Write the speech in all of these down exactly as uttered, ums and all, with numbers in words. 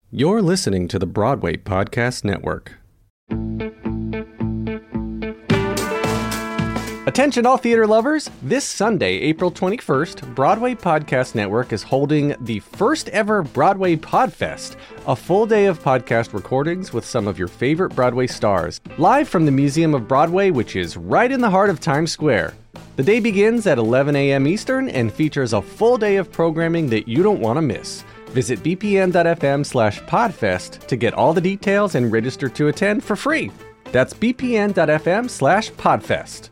You're listening to the Broadway Podcast Network. Attention all theater lovers! This Sunday, April twenty-first, Broadway Podcast Network is holding the first ever Broadway Podfest, a full day of podcast recordings with some of your favorite Broadway stars, live from the Museum of Broadway, which is right in the heart of Times Square. The day begins at eleven a.m. Eastern and features a full day of programming that you don't want to miss. Visit bpn.fm slash podfest to get all the details and register to attend for free. That's bpn.fm slash podfest.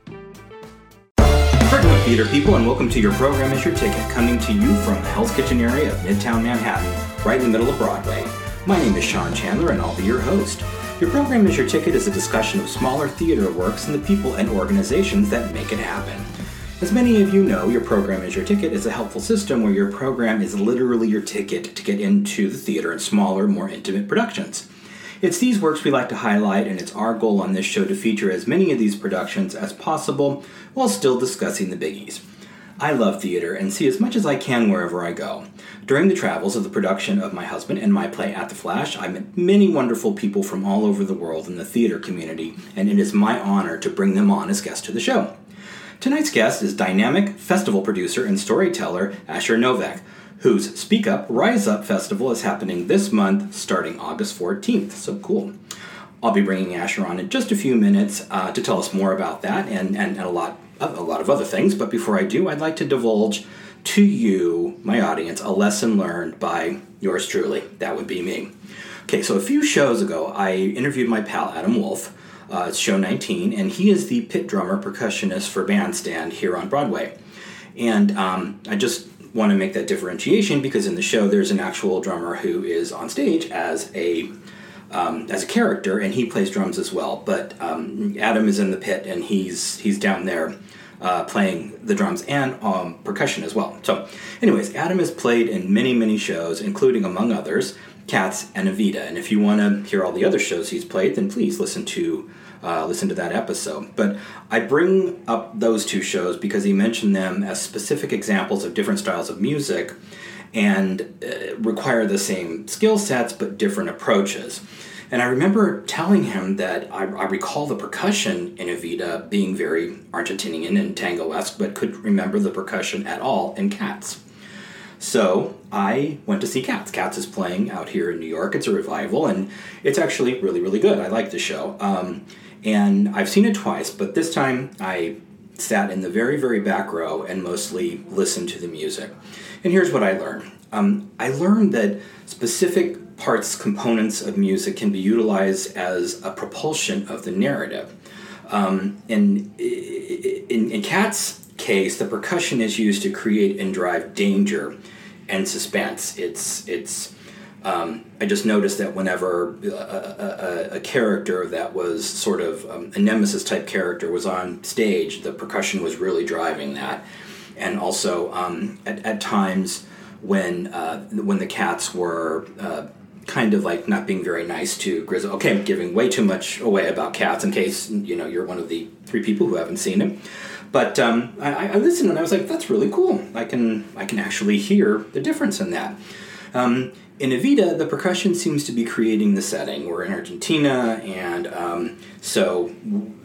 Hello, theater people, and welcome to Your Program is Your Ticket, coming to you from the Hell's Kitchen area of Midtown Manhattan, right in the middle of Broadway. My name is Sean Chandler, and I'll be your host. Your Program is Your Ticket is a discussion of smaller theater works and the people and organizations that make it happen. As many of you know, Your Program is Your Ticket is a helpful system where your program is literally your ticket to get into the theater in smaller, more intimate productions. It's these works we like to highlight, and it's our goal on this show to feature as many of these productions as possible while still discussing the biggies. I love theater and see as much as I can wherever I go. During the travels of the production of my husband and my play At the Flash, I met many wonderful people from all over the world in the theater community, and it is my honor to bring them on as guests to the show. Tonight's guest is dynamic festival producer and storyteller Asher Novak, whose Speak Up, Rise Up festival is happening this month starting August fourteenth. So cool. I'll be bringing Asher on in just a few minutes uh, to tell us more about that and, and, and a lot of, a lot of other things. But before I do, I'd like to divulge to you, my audience, a lesson learned by yours truly. That would be me. Okay, so a few shows ago, I interviewed my pal Adam Wolf. Uh, it's show nineteen, and he is the pit drummer percussionist for Bandstand here on Broadway. And um, I just want to make that differentiation because in the show there's an actual drummer who is on stage as a um, as a character, and he plays drums as well. But um, Adam is in the pit, and he's he's down there uh, playing the drums and um, percussion as well. So, anyways, Adam has played in many, many shows, including, among others, Cats and Evita. And if you want to hear all the other shows he's played, then please listen to uh, listen to that episode. But I bring up those two shows because he mentioned them as specific examples of different styles of music and uh, require the same skill sets but different approaches. And I remember telling him that I, I recall the percussion in Evita being very Argentinian and tango-esque, but couldn't remember the percussion at all in Cats. So I went to see Cats. Cats is playing out here in New York. It's a revival, and it's actually really, really good. I like the show. Um, and I've seen it twice, but this time I sat in the very, very back row and mostly listened to the music. And here's what I learned. Um, I learned that specific parts, components of music can be utilized as a propulsion of the narrative. Um, in, in, in Cats' case, the percussion is used to create and drive danger and suspense. It's it's. Um, I just noticed that whenever a, a, a character that was sort of um, a nemesis type character was on stage, the percussion was really driving that. And also um, at, at times when uh, when the Cats were uh, kind of like not being very nice to Grizzo. Okay, I'm giving way too much away about Cats in case you know you're one of the three people who haven't seen him. But um, I, I listened and I was like, that's really cool. I can I can actually hear the difference in that. Um, in Evita, the percussion seems to be creating the setting. We're in Argentina, and um, so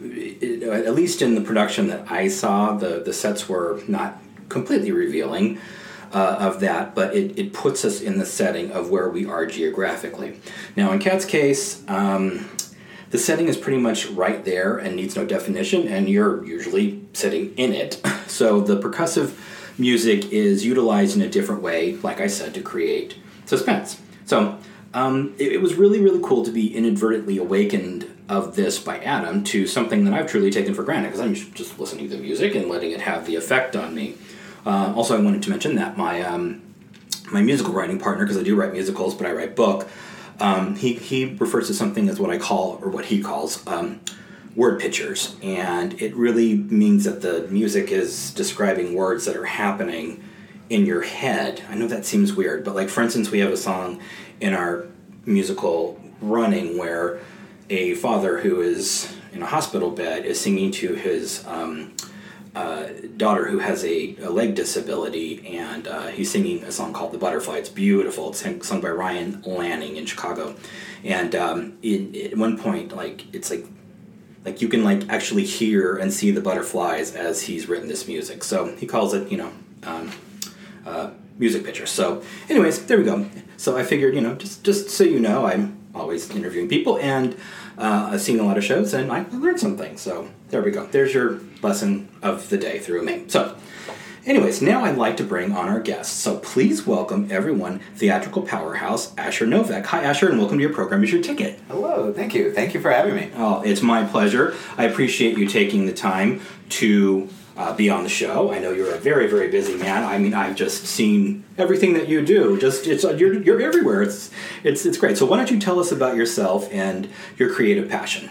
it, at least in the production that I saw, the, the sets were not completely revealing uh, of that, but it, it puts us in the setting of where we are geographically. Now, in Cat's case, um, the setting is pretty much right there and needs no definition, and you're usually sitting in it. So the percussive music is utilized in a different way, like I said, to create suspense. So um, it, it was really, really cool to be inadvertently awakened of this by Adam to something that I've truly taken for granted, because I'm just listening to the music and letting it have the effect on me. Uh, also, I wanted to mention that my um, my musical writing partner, because I do write musicals, but I write book, Um, he, he refers to something as what I call, or what he calls, um, word pictures. And it really means that the music is describing words that are happening in your head. I know that seems weird, but like, for instance, we have a song in our musical Running where a father who is in a hospital bed is singing to his um, uh, daughter who has a, a leg disability, and uh, he's singing a song called "The Butterfly." It's beautiful. It's sung, sung by Ryan Lanning in Chicago, and um, in, at one point, like it's like like you can like actually hear and see the butterflies as he's written this music. So he calls it, you know, um, uh, music picture. So, anyways, there we go. So I figured, you know, just just so you know, I'm always interviewing people, and uh, I've seen a lot of shows, and I learned something. So there we go. There's your lesson of the day through me. So, anyways, now I'd like to bring on our guests. So please welcome everyone, theatrical powerhouse Asher Novak. Hi, Asher, and welcome to your program. Is Your Ticket? Hello, thank you. Thank you for having me. Oh, it's my pleasure. I appreciate you taking the time to uh, be on the show. I know you're a very, very busy man. I mean, I've just seen everything that you do. Just it's you're you're everywhere. It's it's it's great. So why don't you tell us about yourself and your creative passion?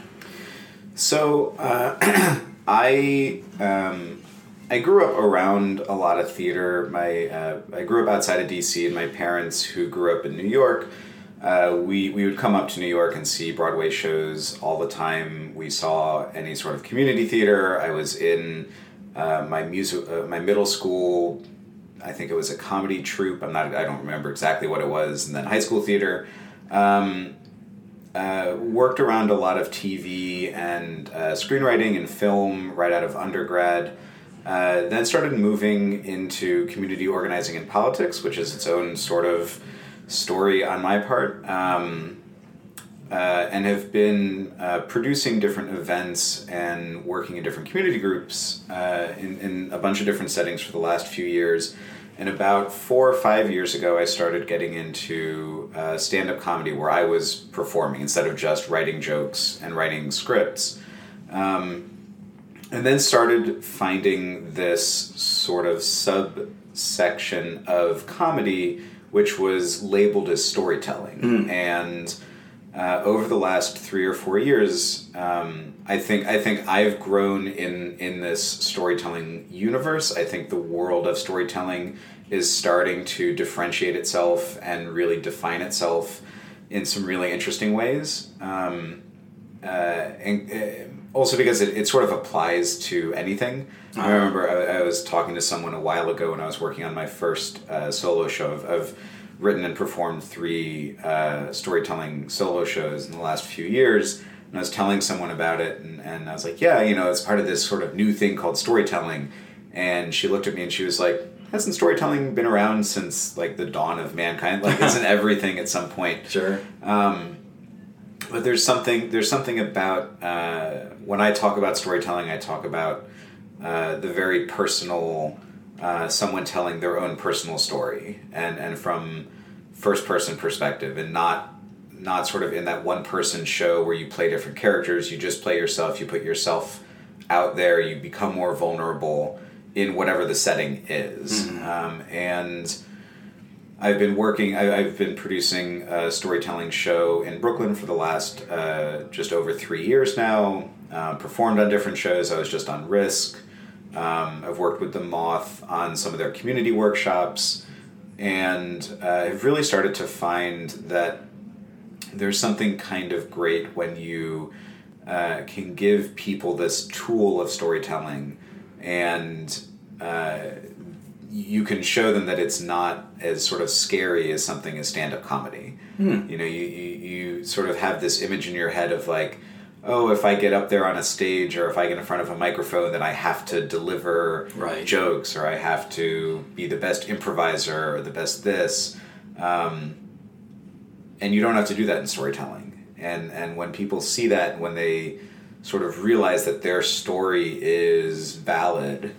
So uh, I um, I grew up around a lot of theater. My uh, I grew up outside of D C, and my parents, who grew up in New York, uh, we we would come up to New York and see Broadway shows all the time. We saw any sort of community theater. I was in uh, my music uh, my middle school. I think it was a comedy troupe. I'm not. I don't remember exactly what it was. And then high school theater. Um, Uh, worked around a lot of T V and uh, screenwriting and film right out of undergrad. Uh, then started moving into community organizing and politics, which is its own sort of story on my part, um, uh, and have been uh, producing different events and working in different community groups uh, in, in a bunch of different settings for the last few years. And about four or five years ago, I started getting into uh, stand-up comedy, where I was performing instead of just writing jokes and writing scripts. Um, and then started finding this sort of subsection of comedy, which was labeled as storytelling. Mm. And uh, over the last three or four years, um, I think I think I've grown in in this storytelling universe. I think the world of storytelling is starting to differentiate itself and really define itself in some really interesting ways. Um, uh, and uh, also because it, it sort of applies to anything. Uh-huh. I remember I, I was talking to someone a while ago when I was working on my first uh, solo show. I've, I've written and performed three uh, storytelling solo shows in the last few years. And I was telling someone about it, and, and I was like, yeah, you know, it's part of this sort of new thing called storytelling. And she looked at me and she was like, hasn't storytelling been around since, like, the dawn of mankind? Like, isn't everything at some point? Sure. Um, but there's something, there's something about, uh, when I talk about storytelling, I talk about uh, the very personal, uh, someone telling their own personal story, and, and from first-person perspective, and not not sort of in that one-person show where you play different characters. You just play yourself, you put yourself out there, you become more vulnerable in whatever the setting is. Mm-hmm. Um, and I've been working, I, I've been producing a storytelling show in Brooklyn for the last uh, just over three years now, uh, performed on different shows. I was just on Risk. Um, I've worked with The Moth on some of their community workshops, and uh, I've really started to find that there's something kind of great when you uh, can give people this tool of storytelling, and uh, you can show them that it's not as sort of scary as something as stand-up comedy. Hmm. You know, you, you, you sort of have this image in your head of like, oh, if I get up there on a stage, or if I get in front of a microphone, then I have to deliver right. jokes, or I have to be the best improviser, or the best this. Um, and you don't have to do that in storytelling. And and when people see that, when they sort of realize that their story is valid,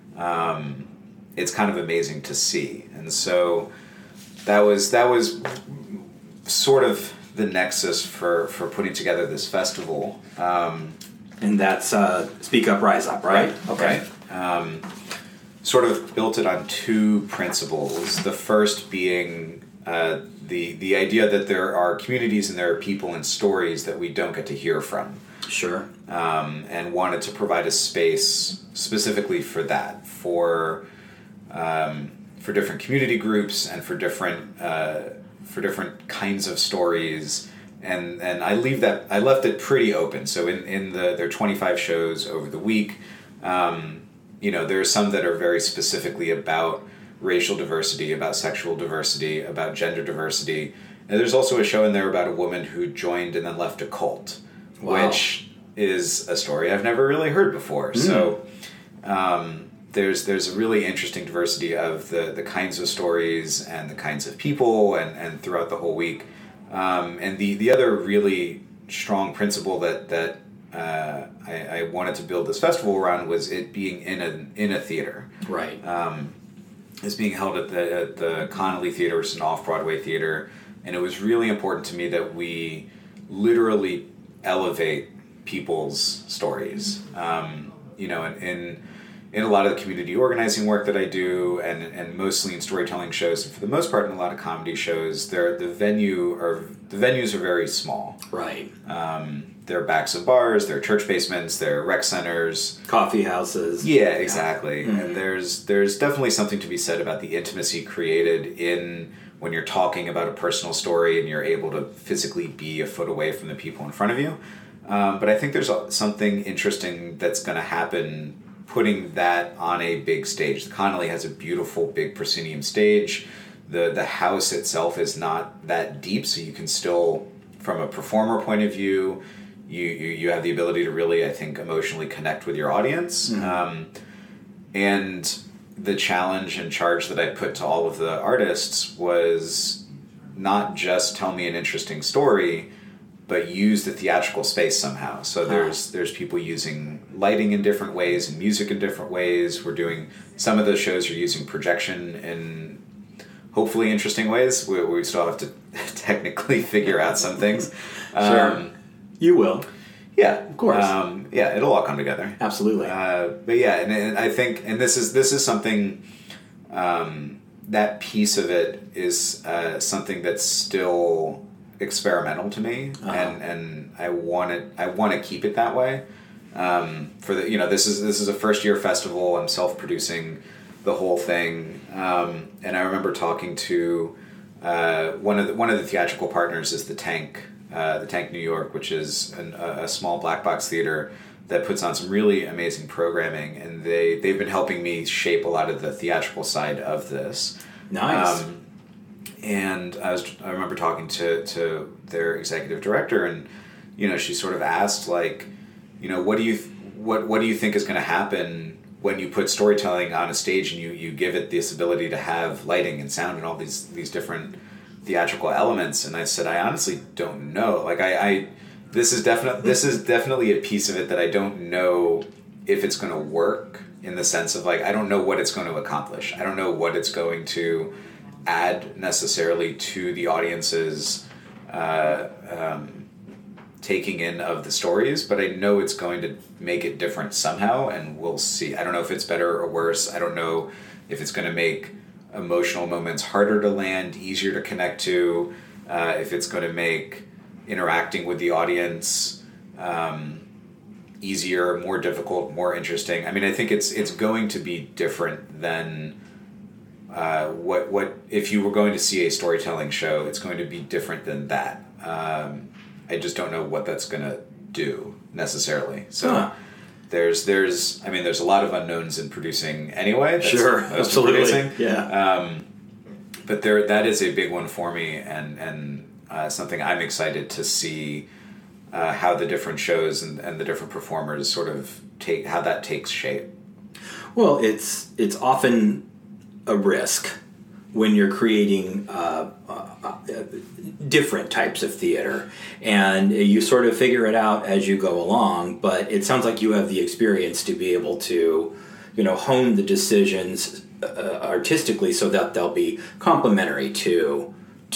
um, it's kind of amazing to see. And so that was that was sort of the nexus for, for putting together this festival. Um, and that's uh, Speak Up, Rise Up, right? right okay. Right. Um, sort of built it on two principles. The first being uh, the the idea that there are communities and there are people and stories that we don't get to hear from. Sure. Um, and wanted to provide a space specifically for that, for um, for different community groups and for different uh, for different kinds of stories. And and I leave that I left it pretty open. So in, in the there are twenty-five shows over the week. Um, you know, there are some that are very specifically about racial diversity, about sexual diversity, about gender diversity. And there's also a show in there about a woman who joined and then left a cult, wow. which is a story I've never really heard before. Mm. So um, there's there's a really interesting diversity of the, the kinds of stories and the kinds of people and, and throughout the whole week. Um, and the, the other really strong principle that, that uh, I, I wanted to build this festival around was it being in a, in a theater. Right. Um, it's being held at the, at the Connolly Theater, which is an off-Broadway theater. And it was really important to me that we literally elevate people's stories. Um, you know, in, in in a lot of the community organizing work that I do, and and mostly in storytelling shows, and for the most part in a lot of comedy shows, they're, the venue are the venues are very small. Right. Um, they're backs of bars, they're church basements, they're rec centers, coffee houses. Yeah, exactly. Yeah. Mm-hmm. And there's there's definitely something to be said about the intimacy created in when you're talking about a personal story and you're able to physically be a foot away from the people in front of you. Um, but I think there's something interesting that's going to happen putting that on a big stage. The Connolly has a beautiful big proscenium stage. The the house itself is not that deep, so you can still, from a performer point of view, you, you, you have the ability to really, I think, emotionally connect with your audience. Mm-hmm. Um, and the challenge and charge that I put to all of the artists was not just tell me an interesting story, but use the theatrical space somehow. So there's ah. there's people using lighting in different ways and music in different ways. We're doing, some of those shows are using projection in hopefully interesting ways. We, we still have to technically figure out some things. Sure. Um, you will. Yeah, of course. Um, yeah, it'll all come together. Absolutely. Uh, but yeah, and, and I think, and this is this is something, um, that piece of it is uh, something that's still experimental to me, uh-huh. and and I want it. I want to keep it that way. Um, for the you know, this is this is a first year festival. I'm self producing the whole thing, um, and I remember talking to uh, one of the one of the theatrical partners is the Tank. Uh, the Tank New York, which is an, a, a small black box theater that puts on some really amazing programming, and they, they've been helping me shape a lot of the theatrical side of this. Nice. Um, and I was I remember talking to, to their executive director, and you know, she sort of asked, like, you know, what do you th- what what do you think is going to happen when you put storytelling on a stage and you, you give it this ability to have lighting and sound and all these these different theatrical elements? And I said, I honestly don't know. Like I, I this is definitely this is definitely a piece of it that I don't know if it's going to work, in the sense of, like, I don't know what it's going to accomplish. I don't know what it's going to add necessarily to the audience's uh, um, taking in of the stories, but I know it's going to make it different somehow, and we'll see. I don't know if it's better or worse. I don't know if it's going to make emotional moments harder to land, easier to connect to, uh, if it's going to make interacting with the audience um, easier, more difficult, more interesting. I mean, I think it's it's going to be different than uh, what what if you were going to see a storytelling show. It's going to be different than that. Um, I just don't know what that's going to do necessarily. So. Huh. There's, there's, I mean, there's a lot of unknowns in producing anyway. That's sure, absolutely. Producing. Yeah. Um, but there, that is a big one for me, and and uh, something I'm excited to see uh, how the different shows and, and the different performers sort of take, how that takes shape. Well, it's it's often a risk when you're creating uh, uh, uh, different types of theater, and you sort of figure it out as you go along, but it sounds like you have the experience to be able to, you know, hone the decisions uh, artistically so that they'll be complementary to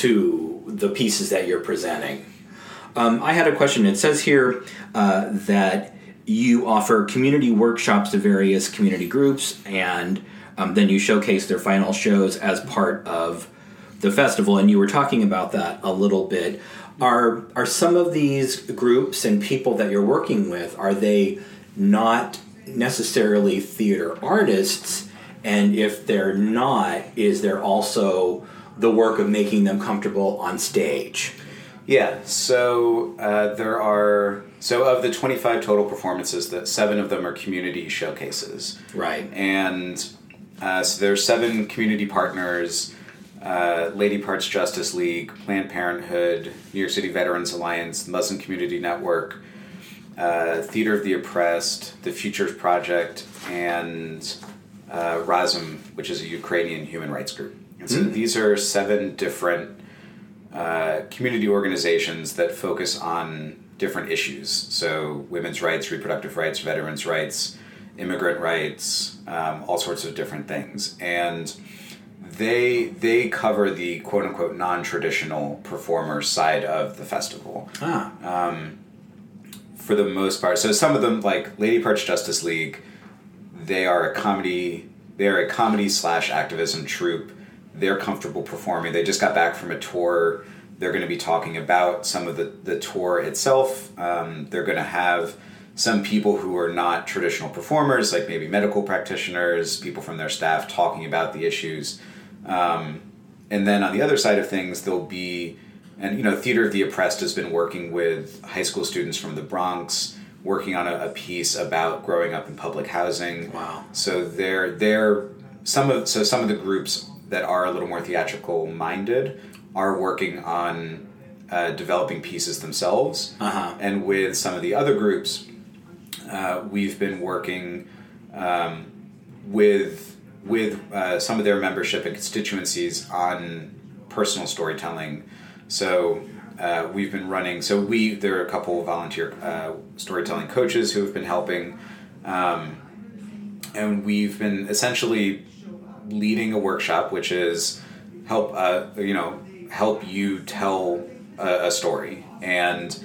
to the pieces that you're presenting. Um, I had a question. It says here uh, that you offer community workshops to various community groups, and Um, then you showcase their final shows as part of the festival, and you were talking about that a little bit. Are are some of these groups and people that you're working with, are they not necessarily theater artists? And if they're not, is there also the work of making them comfortable on stage? Yeah, so uh, there are, so of the twenty-five total performances, that seven of them are community showcases. Right. And uh, so there's seven community partners, uh, Lady Parts Justice League, Planned Parenthood, New York City Veterans Alliance, Muslim Community Network, uh, Theater of the Oppressed, the Futures Project, and uh, Razum, which is a Ukrainian human rights group. And so mm. these are seven different uh, community organizations that focus on different issues. So women's rights, reproductive rights, veterans' rights, immigrant rights, um, all sorts of different things. And they they cover the quote-unquote non-traditional performer side of the festival. Ah. Um, for the most part. So some of them, like Lady Parts Justice League, they are a comedy, they're a comedy slash activism troupe. They're comfortable performing. They just got back from a tour. They're going to be talking about some of the, the tour itself. Um, they're going to have some people who are not traditional performers, like maybe medical practitioners, people from their staff talking about the issues. Um, and then on the other side of things, there'll be, and you know, Theater of the Oppressed has been working with high school students from the Bronx, working on a, a piece about growing up in public housing. Wow. So they're, they're some of so some of the groups that are a little more theatrical minded are working on uh, developing pieces themselves. Uh-huh. And with some of the other groups, uh, we've been working um, with with uh, some of their membership and constituencies on personal storytelling. So uh, we've been running, so we, there are a couple of volunteer uh, storytelling coaches who have been helping, um, and we've been essentially leading a workshop, which is help, uh, you know, help you tell a, a story. And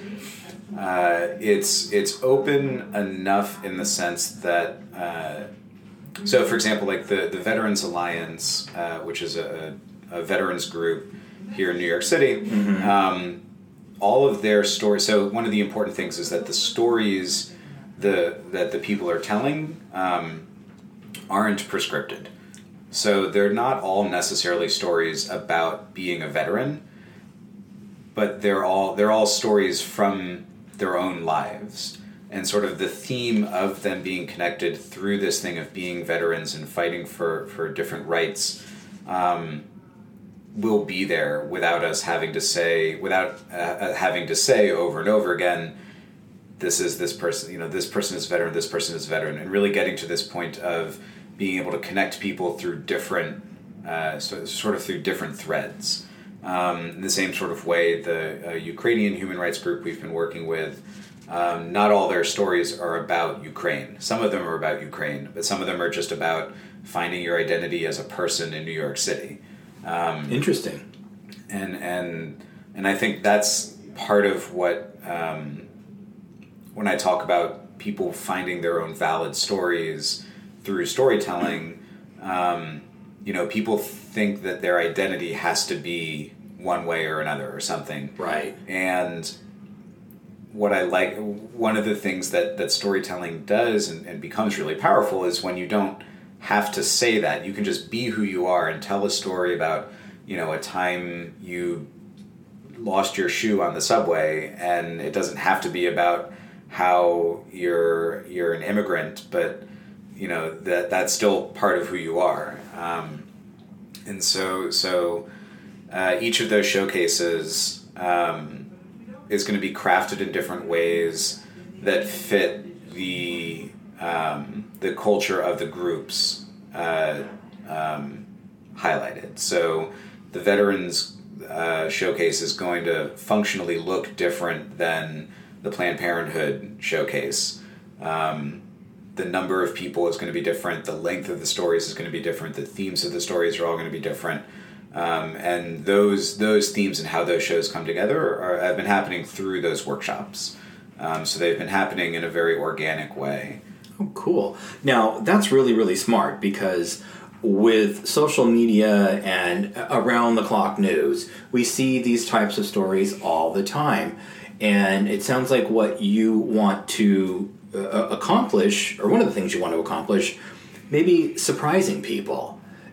uh, it's it's open enough in the sense that, uh, so for example, like the, the Veterans Alliance, uh, which is a, a veterans group here in New York City, mm-hmm. um, all of their stories, so one of the important things is that the stories the that the people are telling um, aren't prescripted. So they're not all necessarily stories about being a veteran, but they're all they're all stories from their own lives. And sort of the theme of them being connected through this thing of being veterans and fighting for, for different rights um, will be there without us having to say, without uh, having to say over and over again, this is this person, you know, this person is veteran, this person is veteran, and really getting to this point of being able to connect people through different, uh, so, sort of through different threads. Um, in the same sort of way, the uh, Ukrainian human rights group we've been working with, um, not all their stories are about Ukraine. Some of them are about Ukraine, but some of them are just about finding your identity as a person in New York City. Um, Interesting. And and and I think that's part of what, um, when I talk about people finding their own valid stories through storytelling, um, you know, people think that their identity has to be one way or another or something. Right. And what I like, one of the things that, that storytelling does and, and becomes really powerful is when you don't have to say that. You can just be who you are and tell a story about, you know, a time you lost your shoe on the subway, and it doesn't have to be about how you're you're an immigrant, but you know that that's still part of who you are. Um, and so so uh, each of those showcases um, is going to be crafted in different ways that fit the um, the culture of the groups uh, um, highlighted. So the Veterans uh, Showcase is going to functionally look different than the Planned Parenthood Showcase. Um, the number of people is going to be different. The length of the stories is going to be different. The themes of the stories are all going to be different. Um, and those those themes and how those shows come together are, have been happening through those workshops. Um, so they've been happening in a very organic way. Oh, cool. Now, that's really, really smart, because with social media and around-the-clock news, we see these types of stories all the time. And it sounds like what you want to uh, accomplish, or one of the things you want to accomplish, maybe surprising people.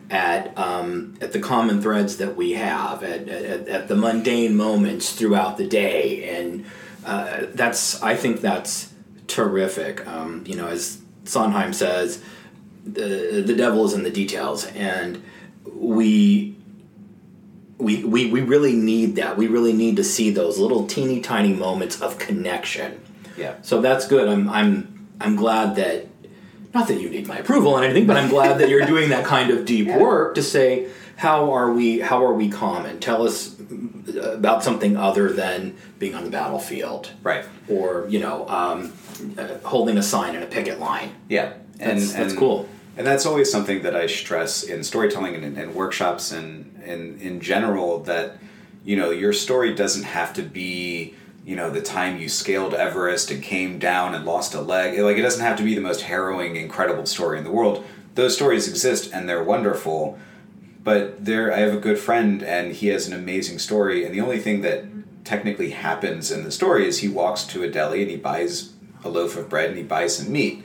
at um, at the common threads that we have, at, at, at the mundane moments throughout the day, and uh, that's I think that's terrific. Um, you know, as Sondheim says, the the devil is in the details, and we. We, we we really need that. We really need to see those little teeny tiny moments of connection. Yeah. So that's good. I'm I'm I'm glad that, not that you need my approval on anything, but I'm glad that you're doing that kind of deep yeah. work to say how are we how are we common? Tell us about something other than being on the battlefield, right? Or you know, um, uh, holding a sign in a picket line. Yeah, and that's, that's and, cool. And that's always something that I stress in storytelling and in, in workshops and, and in general, that, you know, your story doesn't have to be, you know, the time you scaled Everest and came down and lost a leg. Like, it doesn't have to be the most harrowing, incredible story in the world. Those stories exist and they're wonderful. But there, I have a good friend and he has an amazing story. And the only thing that technically happens in the story is he walks to a deli and he buys a loaf of bread and he buys some meat.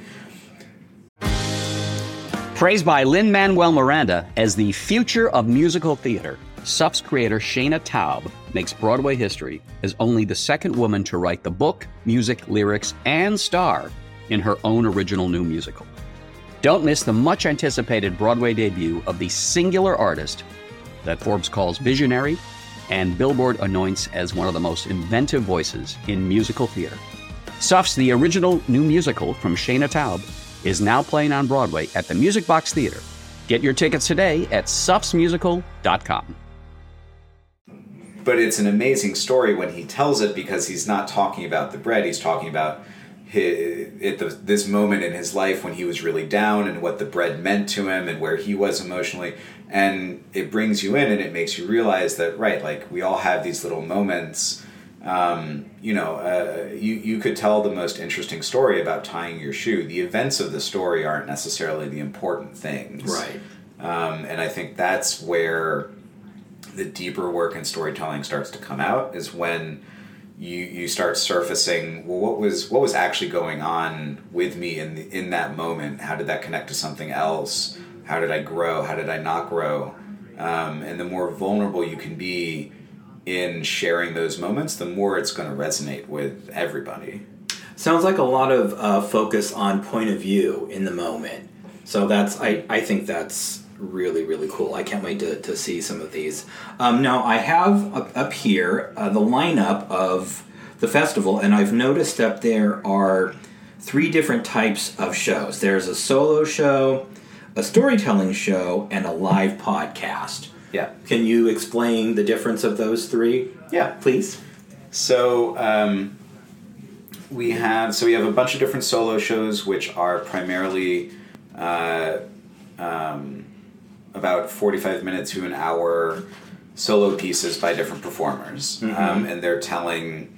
Praised by Lin-Manuel Miranda as the future of musical theater, S U F's creator Shana Taub makes Broadway history as only the second woman to write the book, music, lyrics, and star in her own original new musical. Don't miss the much-anticipated Broadway debut of the singular artist that Forbes calls visionary and Billboard anoints as one of the most inventive voices in musical theater. S U F's The Original New Musical from Shana Taub is now playing on Broadway at the Music Box Theater. Get your tickets today at sufs musical dot com. But it's an amazing story when he tells it, because he's not talking about the bread. He's talking about his, at the, this moment in his life when he was really down and what the bread meant to him and where he was emotionally. And it brings you in and it makes you realize that, right, like we all have these little moments. Um, you know, uh, you, you could tell the most interesting story about tying your shoe. The events of the story aren't necessarily the important things. Right. Um, and I think that's where the deeper work in storytelling starts to come out, is when you you start surfacing, well, what was what was actually going on with me in the, in that moment? How did that connect to something else? How did I grow? How did I not grow? Um, and the more vulnerable you can be in sharing those moments, the more it's going to resonate with everybody. Sounds like a lot of uh, focus on point of view in the moment. So that's I, I think that's really, really cool. I can't wait to, to see some of these. Um, now, I have up, up here uh, the lineup of the festival, and I've noticed that there are three different types of shows. There's a solo show, a storytelling show, and a live podcast. Yeah. Can you explain the difference of those three? Yeah. Please. So um, we have so we have a bunch of different solo shows, which are primarily uh, um, about forty-five minutes to an hour solo pieces by different performers, mm-hmm. um, and they're telling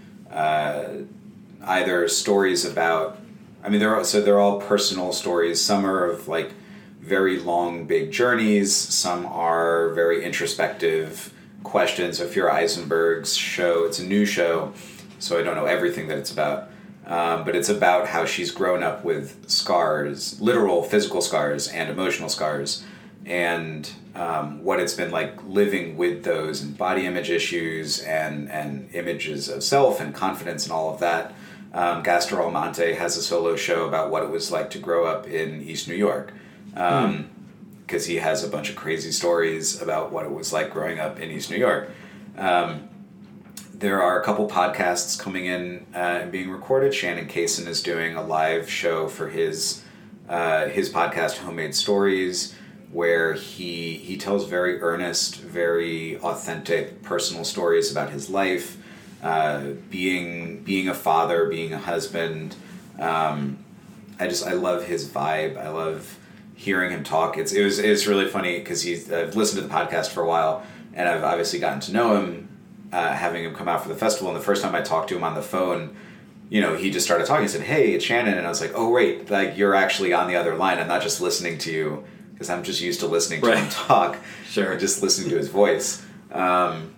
uh, either stories about. I mean, they're all, so they're all personal stories. Some are of like very long, big journeys. Some are very introspective questions. So Fira Eisenberg's show, it's a new show, so I don't know everything that it's about. Um, but it's about how she's grown up with scars, literal physical scars and emotional scars, and um, what it's been like living with those, and body image issues and, and images of self and confidence and all of that. Um, Gaster Almonte has a solo show about what it was like to grow up in East New York. Um, because he has a bunch of crazy stories about what it was like growing up in East New York. Um, there are a couple podcasts coming in uh, and being recorded. Shannon Kaysen is doing a live show for his uh, his podcast, Homemade Stories, where he he tells very earnest, very authentic, personal stories about his life, uh, being being a father, being a husband. Um, I just I love his vibe. I love hearing him talk. It's it was it's really funny because he's I've listened to the podcast for a while, and I've obviously gotten to know him, uh, having him come out for the festival. And the first time I talked to him on the phone, you know, he just started talking. He said, "Hey, it's Shannon," and I was like, "Oh, wait, like you're actually on the other line. I'm not just listening to you because I'm just used to listening to right. him talk, sure, or just listening to his voice." Um,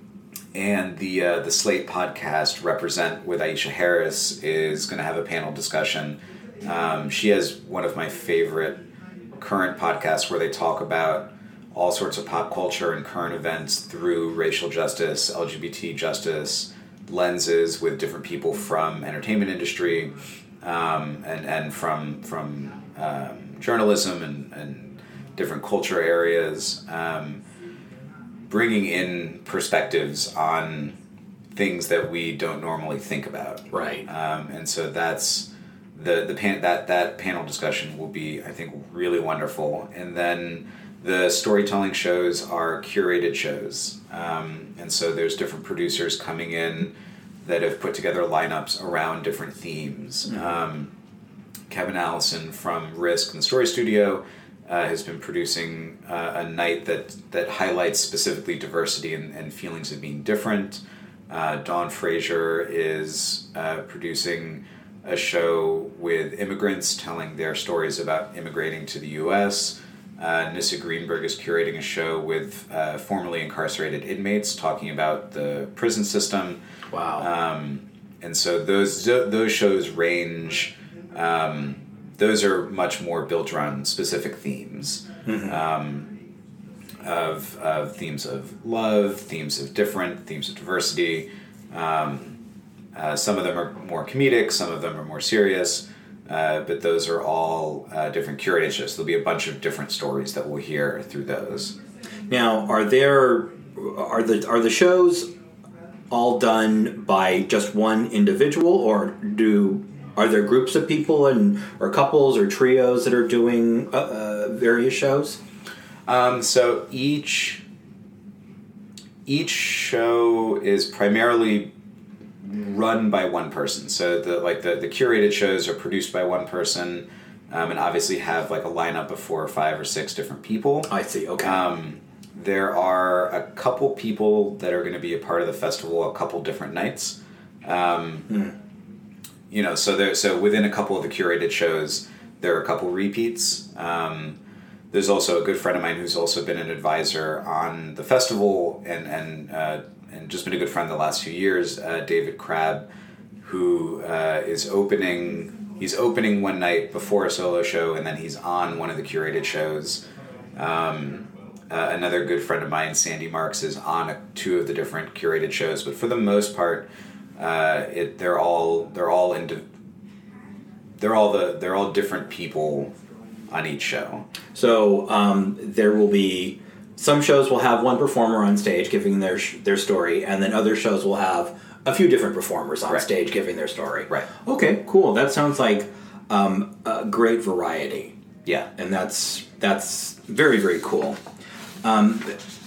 and the uh, the Slate podcast, Represent with Aisha Harris, is going to have a panel discussion. Um, she has one of my favorite current podcasts where they talk about all sorts of pop culture and current events through racial justice, L G B T justice lenses with different people from entertainment industry um, and and from from um, journalism and, and different culture areas, um, bringing in perspectives on things that we don't normally think about. Right. Um, and so that's the the pan- that that panel discussion will be, I think, really wonderful. And then the storytelling shows are curated shows, um, and so there's different producers coming in that have put together lineups around different themes. Mm-hmm. Um, Kevin Allison from Risk and the Story Studio uh, has been producing uh, a night that that highlights specifically diversity and, and feelings of being different. Uh, Dawn Fraser is uh, producing a show with immigrants telling their stories about immigrating to the U S. Uh, Nissa Greenberg is curating a show with uh, formerly incarcerated inmates talking about the prison system. Wow. Um, and so those those shows range. Um, those are much more built around specific themes. Mm-hmm. Um, of of themes of love, themes of different, themes of diversity. Um, uh, some of them are more comedic, some of them are more serious, uh, but those are all uh, different curated shows. There'll be a bunch of different stories that we'll hear through those. Now, are there are the are the shows all done by just one individual, or do are there groups of people and or couples or trios that are doing uh, uh, various shows? Um, so each each show is primarily run by one person. So the like the, the curated shows are produced by one person, um, and obviously have like a lineup of four or five or six different people. I see. Okay. Um, there are a couple people that are going to be a part of the festival a couple different nights. Um, mm. You know, so there so within a couple of the curated shows, there are a couple repeats. Um, There's also a good friend of mine who's also been an advisor on the festival and and uh, and just been a good friend the last few years. Uh, David Crabb, who uh, is opening. He's opening one night before a solo show, and then he's on one of the curated shows. Um, uh, another good friend of mine, Sandy Marks, is on a, two of the different curated shows. But for the most part, uh, it they're all they're all into. They're all the they're all different people on each show. So um, there will be some shows will have one performer on stage giving their sh- their story, and then other shows will have a few different performers on right. stage giving their story. Right. Okay. Cool. That sounds like um, a great variety. Yeah. And that's that's very very cool. Um,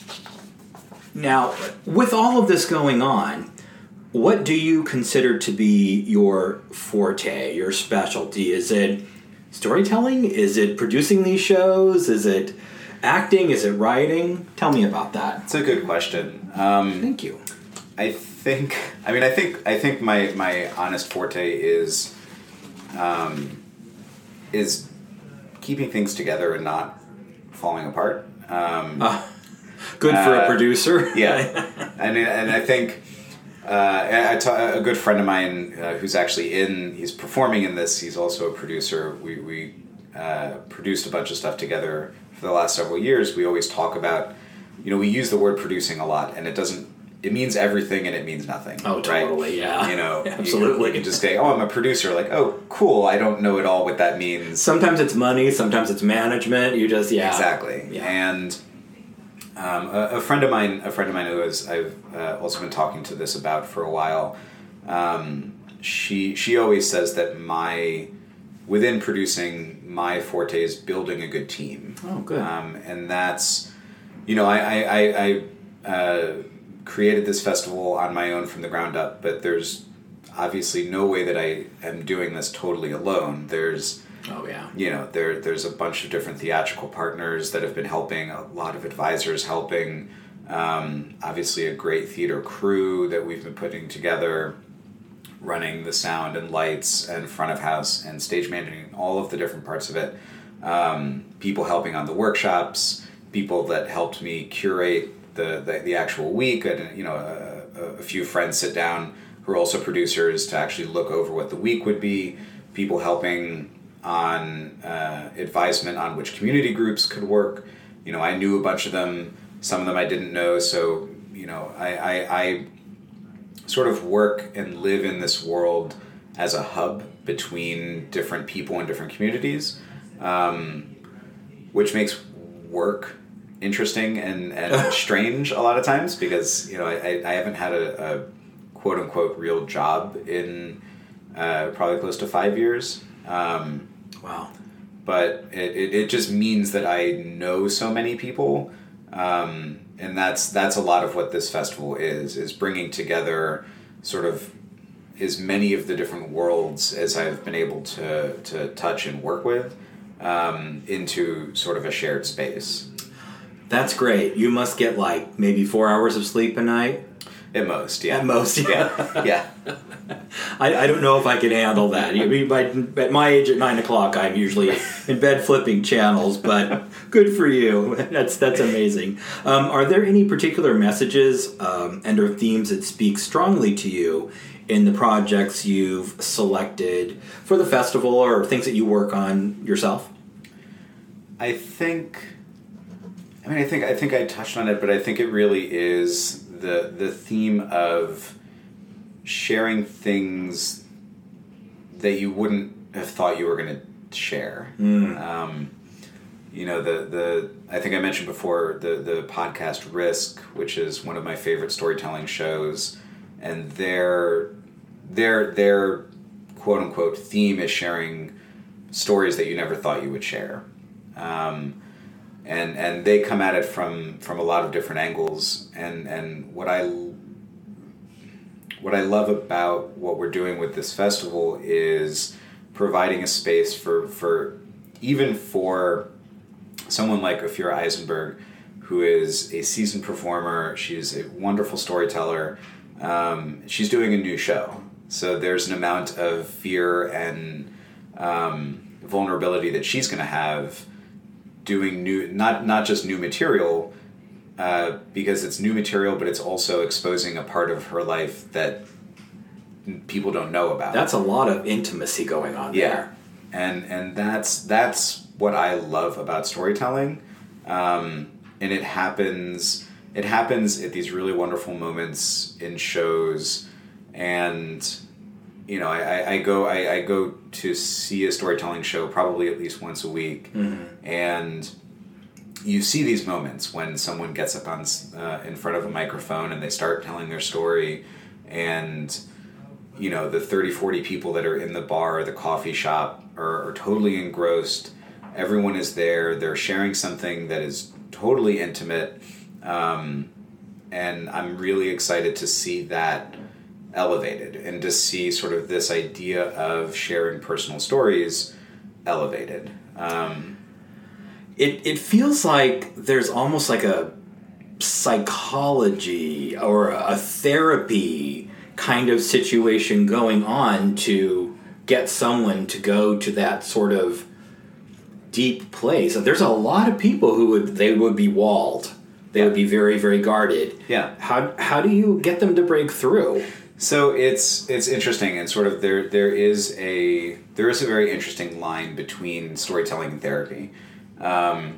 now, with all of this going on, what do you consider to be your forte, your specialty? Is it storytelling? Is it producing these shows? Is it acting? Is it writing? Tell me about that. It's a good question. Um, Thank you. I think. I mean, I think. I think my, my honest forte is, um, is keeping things together and not falling apart. Um, uh, good for uh, a producer. Yeah, and and I think. Uh, I ta- a good friend of mine uh, who's actually in, he's performing in this, he's also a producer. We, we uh, produced a bunch of stuff together for the last several years. We always talk about, you know, we use the word producing a lot, and it doesn't, it means everything and it means nothing. Oh, totally, right? yeah. You know, absolutely. You can, you can just say, oh, I'm a producer. Like, oh, cool, I don't know at all what that means. Sometimes it's money, sometimes it's management. You just, yeah. Exactly. Yeah. And... Um, a, a friend of mine, a friend of mine who has I've uh, also been talking to this about for a while. Um, she she always says that my within producing my forte is building a good team. Oh, good. Um, and that's you know I I, I, I uh, created this festival on my own from the ground up, but there's obviously no way that I am doing this totally alone. There's Oh yeah. You know, there there's a bunch of different theatrical partners that have been helping, a lot of advisors helping, um, obviously a great theater crew that we've been putting together, running the sound and lights and front of house and stage managing, all of the different parts of it. Um, people helping on the workshops, people that helped me curate the, the, the actual week, and you know, a, a few friends sit down who are also producers to actually look over what the week would be, people helping on uh, advisement on which community groups could work. You know, I knew a bunch of them. Some of them I didn't know. So, you know, I, I, I sort of work and live in this world as a hub between different people and different communities, um, which makes work interesting and, and strange a lot of times because, you know, I, I haven't had a, a quote-unquote real job in uh, probably close to five years. Um, wow. But it, it, it just means that I know so many people, um, and that's that's a lot of what this festival is, is bringing together sort of as many of the different worlds as I've been able to, to touch and work with um, into sort of a shared space. That's great. You must get like maybe four hours of sleep a night? At most, yeah. At most, yeah. yeah. I, I don't know if I can handle that. I mean, by, at my age at nine o'clock, I'm usually in bed flipping channels, but good for you. That's that's amazing. Um, are there any particular messages um, and or themes that speak strongly to you in the projects you've selected for the festival or things that you work on yourself? I think, I mean, I think I think I touched on it, but I think it really is the the theme of sharing things that you wouldn't have thought you were going to share. Mm. Um, you know, the the I think I mentioned before the the podcast Risk, which is one of my favorite storytelling shows, and their their their quote unquote theme is sharing stories that you never thought you would share. Um, and and they come at it from, from a lot of different angles, and, and what I what I love about what we're doing with this festival is providing a space for, for even for someone like Ophira Eisenberg, who is a seasoned performer. She's a wonderful storyteller. Um, she's doing a new show, so there's an amount of fear and um, vulnerability that she's going to have doing new, not not just new material, uh, because it's new material, but it's also exposing a part of her life that people don't know about. That's a lot of intimacy going on yeah. there. And and that's that's what I love about storytelling, um, and it happens it happens at these really wonderful moments in shows, and you know I, I, I go I, I go to see a storytelling show probably at least once a week, mm-hmm. and you see these moments when someone gets up on uh, in front of a microphone and they start telling their story, and you know the thirty, forty people that are in the bar or the coffee shop are, are totally engrossed. Everyone is there. They're sharing something that is totally intimate, um, and I'm really excited to see that elevated and to see sort of this idea of sharing personal stories elevated. Um, It it feels like there's almost like a psychology or a therapy kind of situation going on to get someone to go to that sort of deep place. There's a lot of people who would they would be walled. They would be very, very guarded. Yeah. How how do you get them to break through? So it's it's interesting, and sort of there there is a there is a very interesting line between storytelling and therapy. Um,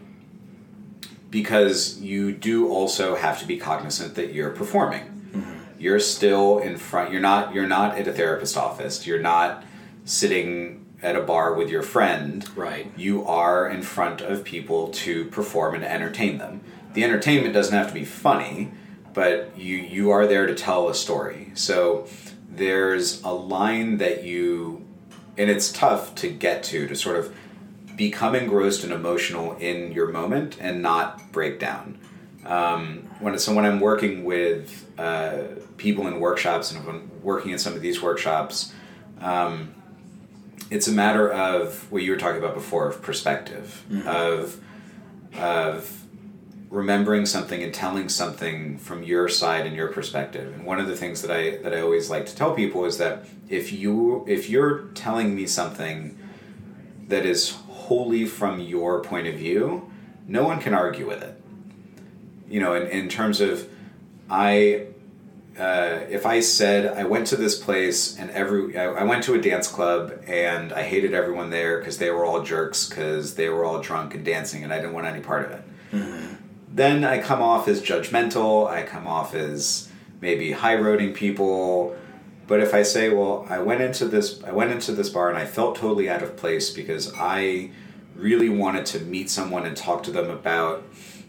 because you do also have to be cognizant that you're performing. Mm-hmm. You're still in front. You're not. You're not at a therapist's office. You're not sitting at a bar with your friend. Right. You are in front of people to perform and entertain them. The entertainment doesn't have to be funny, but you you are there to tell a story. So there's a line that you, and it's tough to get to to sort of become engrossed and emotional in your moment and not break down. Um, when so when I'm working with uh, people in workshops and when working in some of these workshops, um, it's a matter of what you were talking about before, of perspective, mm-hmm. of of remembering something and telling something from your side and your perspective. And one of the things that I that I always like to tell people is that if you if you're telling me something that is wholly from your point of view, no one can argue with it. You know, in, in terms of, I uh, if I said I went to this place and every I, I went to a dance club and I hated everyone there because they were all jerks because they were all drunk and dancing and I didn't want any part of it. Mm-hmm. Then I come off as judgmental. I come off as maybe high-roading people. But if I say, well, I went into this I went into this bar and I felt totally out of place because I really wanted to meet someone and talk to them about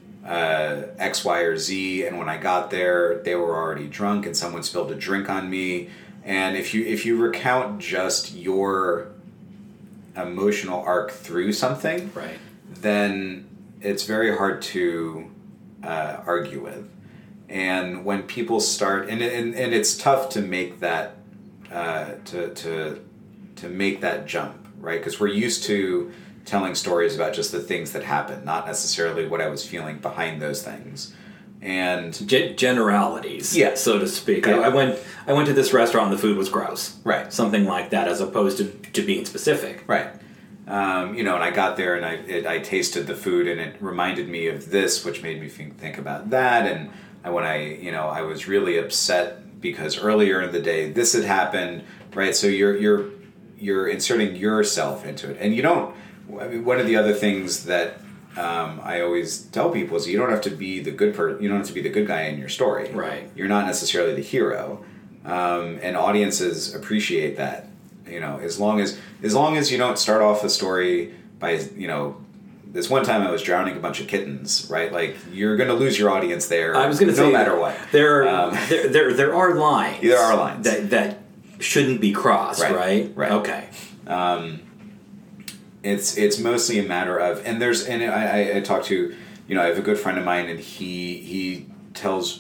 uh, X, Y, or Z, and when I got there, they were already drunk and someone spilled a drink on me. And if you if you recount just your emotional arc through something, right, then it's very hard to uh, argue with. And when people start, and and, and it's tough to make that uh, to to to make that jump, right? Because we're used to telling stories about just the things that happened, not necessarily what I was feeling behind those things. And G- generalities, yeah, so to speak. Yeah. I, I went I went to this restaurant and the food was gross, right? Something like that, as opposed to, to being specific, right? Um, you know, and I got there and I it, I tasted the food and it reminded me of this, which made me think think about that. And I, when I you know I was really upset because earlier in the day this had happened, right? So you're you're you're inserting yourself into it, and you don't. I mean, one of the other things that um, I always tell people is you don't have to be the good per- you don't have to be the good guy in your story. Right. You're not necessarily the hero, um, and audiences appreciate that. You know, as long as as long as you don't start off a story by you know, this one time I was drowning a bunch of kittens, right? Like you're going to lose your audience there. I was going to no say, no matter what. There, um, there, there, there are lines. There are lines that that shouldn't be crossed, right? Right. Right. Okay. Um, It's it's mostly a matter of, and there's and I, I talk to, you know, I have a good friend of mine and he he tells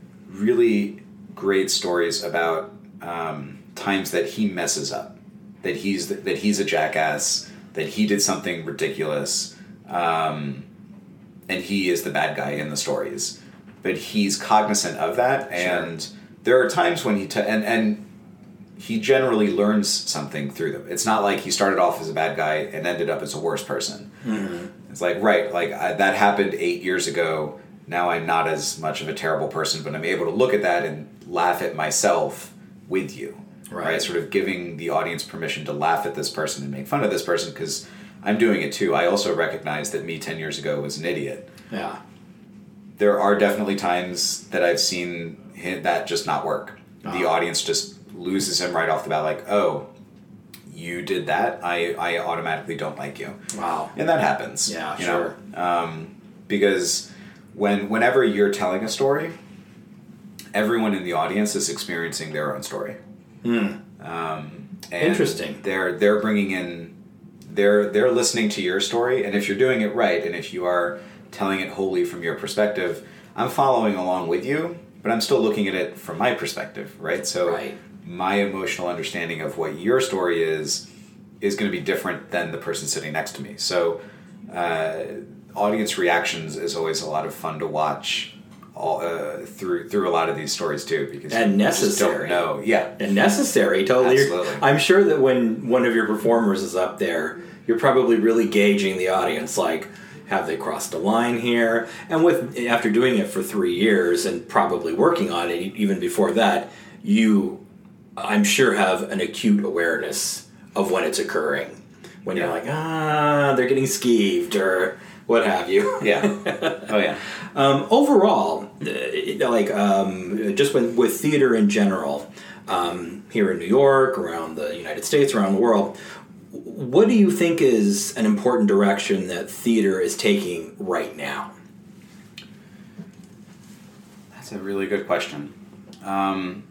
really great stories about um, times that he messes up, that he's that he's a jackass, that he did something ridiculous, um, and he is the bad guy in the stories, but he's cognizant of that, and sure. There are times when he t- and and. He generally learns something through them. It's not like he started off as a bad guy and ended up as a worse person. Mm-hmm. It's like, right, like I, that happened eight years ago. Now I'm not as much of a terrible person, but I'm able to look at that and laugh at myself with you. Right. right? Sort of giving the audience permission to laugh at this person and make fun of this person because I'm doing it too. I also recognize that me ten years ago was an idiot. Yeah. There are definitely times that I've seen that just not work. Uh-huh. The audience just loses him right off the bat, like, oh, you did that? I, I automatically don't like you. Wow. And that happens. Yeah, you sure. know? Um, because when whenever you're telling a story, everyone in the audience is experiencing their own story. Hmm. Um, and Interesting. They're they're bringing in, they're they're listening to your story, and if you're doing it right, and if you are telling it wholly from your perspective, I'm following along with you, but I'm still looking at it from my perspective, right? So. Right. My emotional understanding of what your story is is going to be different than the person sitting next to me. So uh, audience reactions is always a lot of fun to watch all, uh, through through a lot of these stories too, because and you necessary. just don't know. Yeah, and necessary. Totally. Absolutely. I'm sure that when one of your performers is up there, you're probably really gauging the audience, like, have they crossed a line here? And with after doing it for three years and probably working on it even before that, you, I'm sure, have an acute awareness of when it's occurring. When yeah. you're like, ah, they're getting skeeved or what have you. Yeah. Oh, yeah. um, overall, uh, like um, just with, with theater in general, um, here in New York, around the United States, around the world, what do you think is an important direction that theater is taking right now? That's a really good question. Um,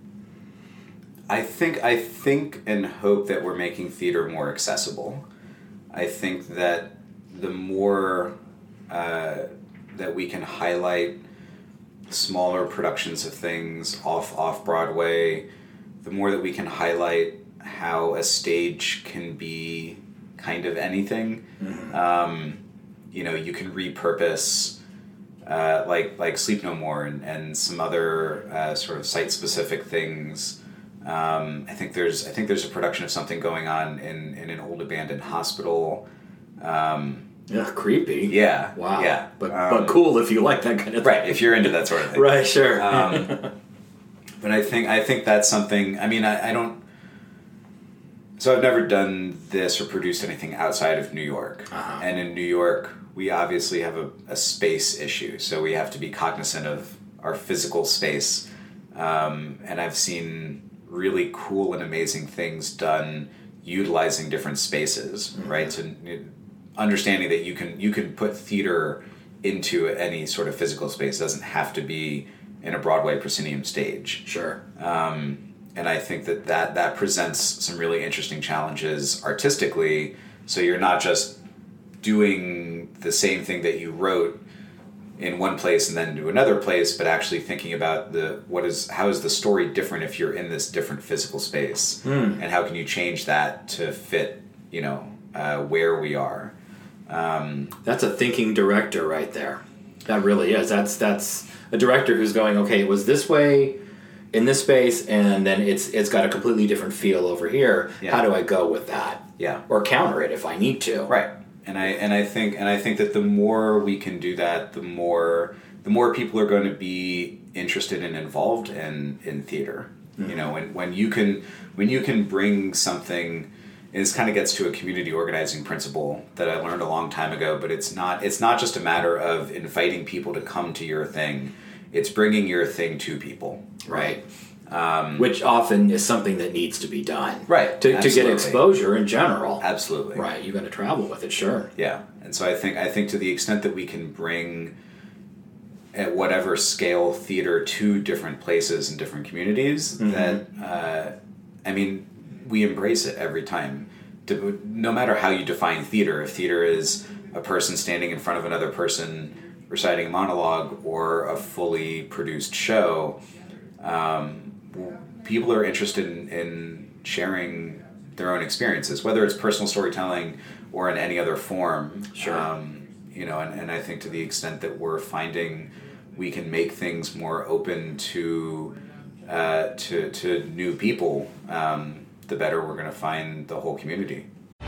I think I think and hope that we're making theater more accessible. I think that the more uh, that we can highlight smaller productions of things off off Broadway, the more that we can highlight how a stage can be kind of anything. Mm-hmm. Um, you know, you can repurpose uh, like like Sleep No More and, and some other uh, sort of site-specific things. Um, I think there's I think there's a production of something going on in, in an old abandoned hospital. Um, yeah, creepy. Yeah. Wow. Yeah. But um, but cool if you like that kind of thing. Right, if you're into that sort of thing. Right, sure. um, but I think I think that's something. I mean, I, I don't. So I've never done this or produced anything outside of New York, Uh-huh. and in New York, we obviously have a, a space issue. So we have to be cognizant of our physical space, um, and I've seen really cool and amazing things done utilizing different spaces, mm-hmm. right? So understanding that you can you can put theater into any sort of physical space. It doesn't have to be in a Broadway proscenium stage. Sure. Um, and I think that, that that presents some really interesting challenges artistically. So you're not just doing the same thing that you wrote in one place and then to another place, but actually thinking about the what is how is the story different if you're in this different physical space, mm. and how can you change that to fit, you know, uh, where we are. Um, that's a thinking director right there. That really is. That's that's a director who's going, okay, it was this way in this space, and then it's it's got a completely different feel over here. Yeah. How do I go with that? Yeah. Or counter it if I need to. Right. And I and I think and I think that the more we can do that, the more the more people are going to be interested and involved in, in theater. Mm-hmm. You know, when when you can when you can bring something. And this kind of gets to a community organizing principle that I learned a long time ago, but it's not it's not just a matter of inviting people to come to your thing. It's bringing your thing to people. Right. Um, Which often is something that needs to be done. Right. To, to get exposure in general. Absolutely. Right. You're going to travel with it, sure. Yeah. And so I think I think to the extent that we can bring at whatever scale theater to different places and different communities, mm-hmm. that, uh, I mean, we embrace it every time. No matter how you define theater, if theater is a person standing in front of another person reciting a monologue or a fully produced show, um, people are interested in, in sharing their own experiences, whether it's personal storytelling or in any other form. Sure. Um, you know, and, and I think to the extent that we're finding we can make things more open to uh, to to new people, um, the better we're going to find the whole community.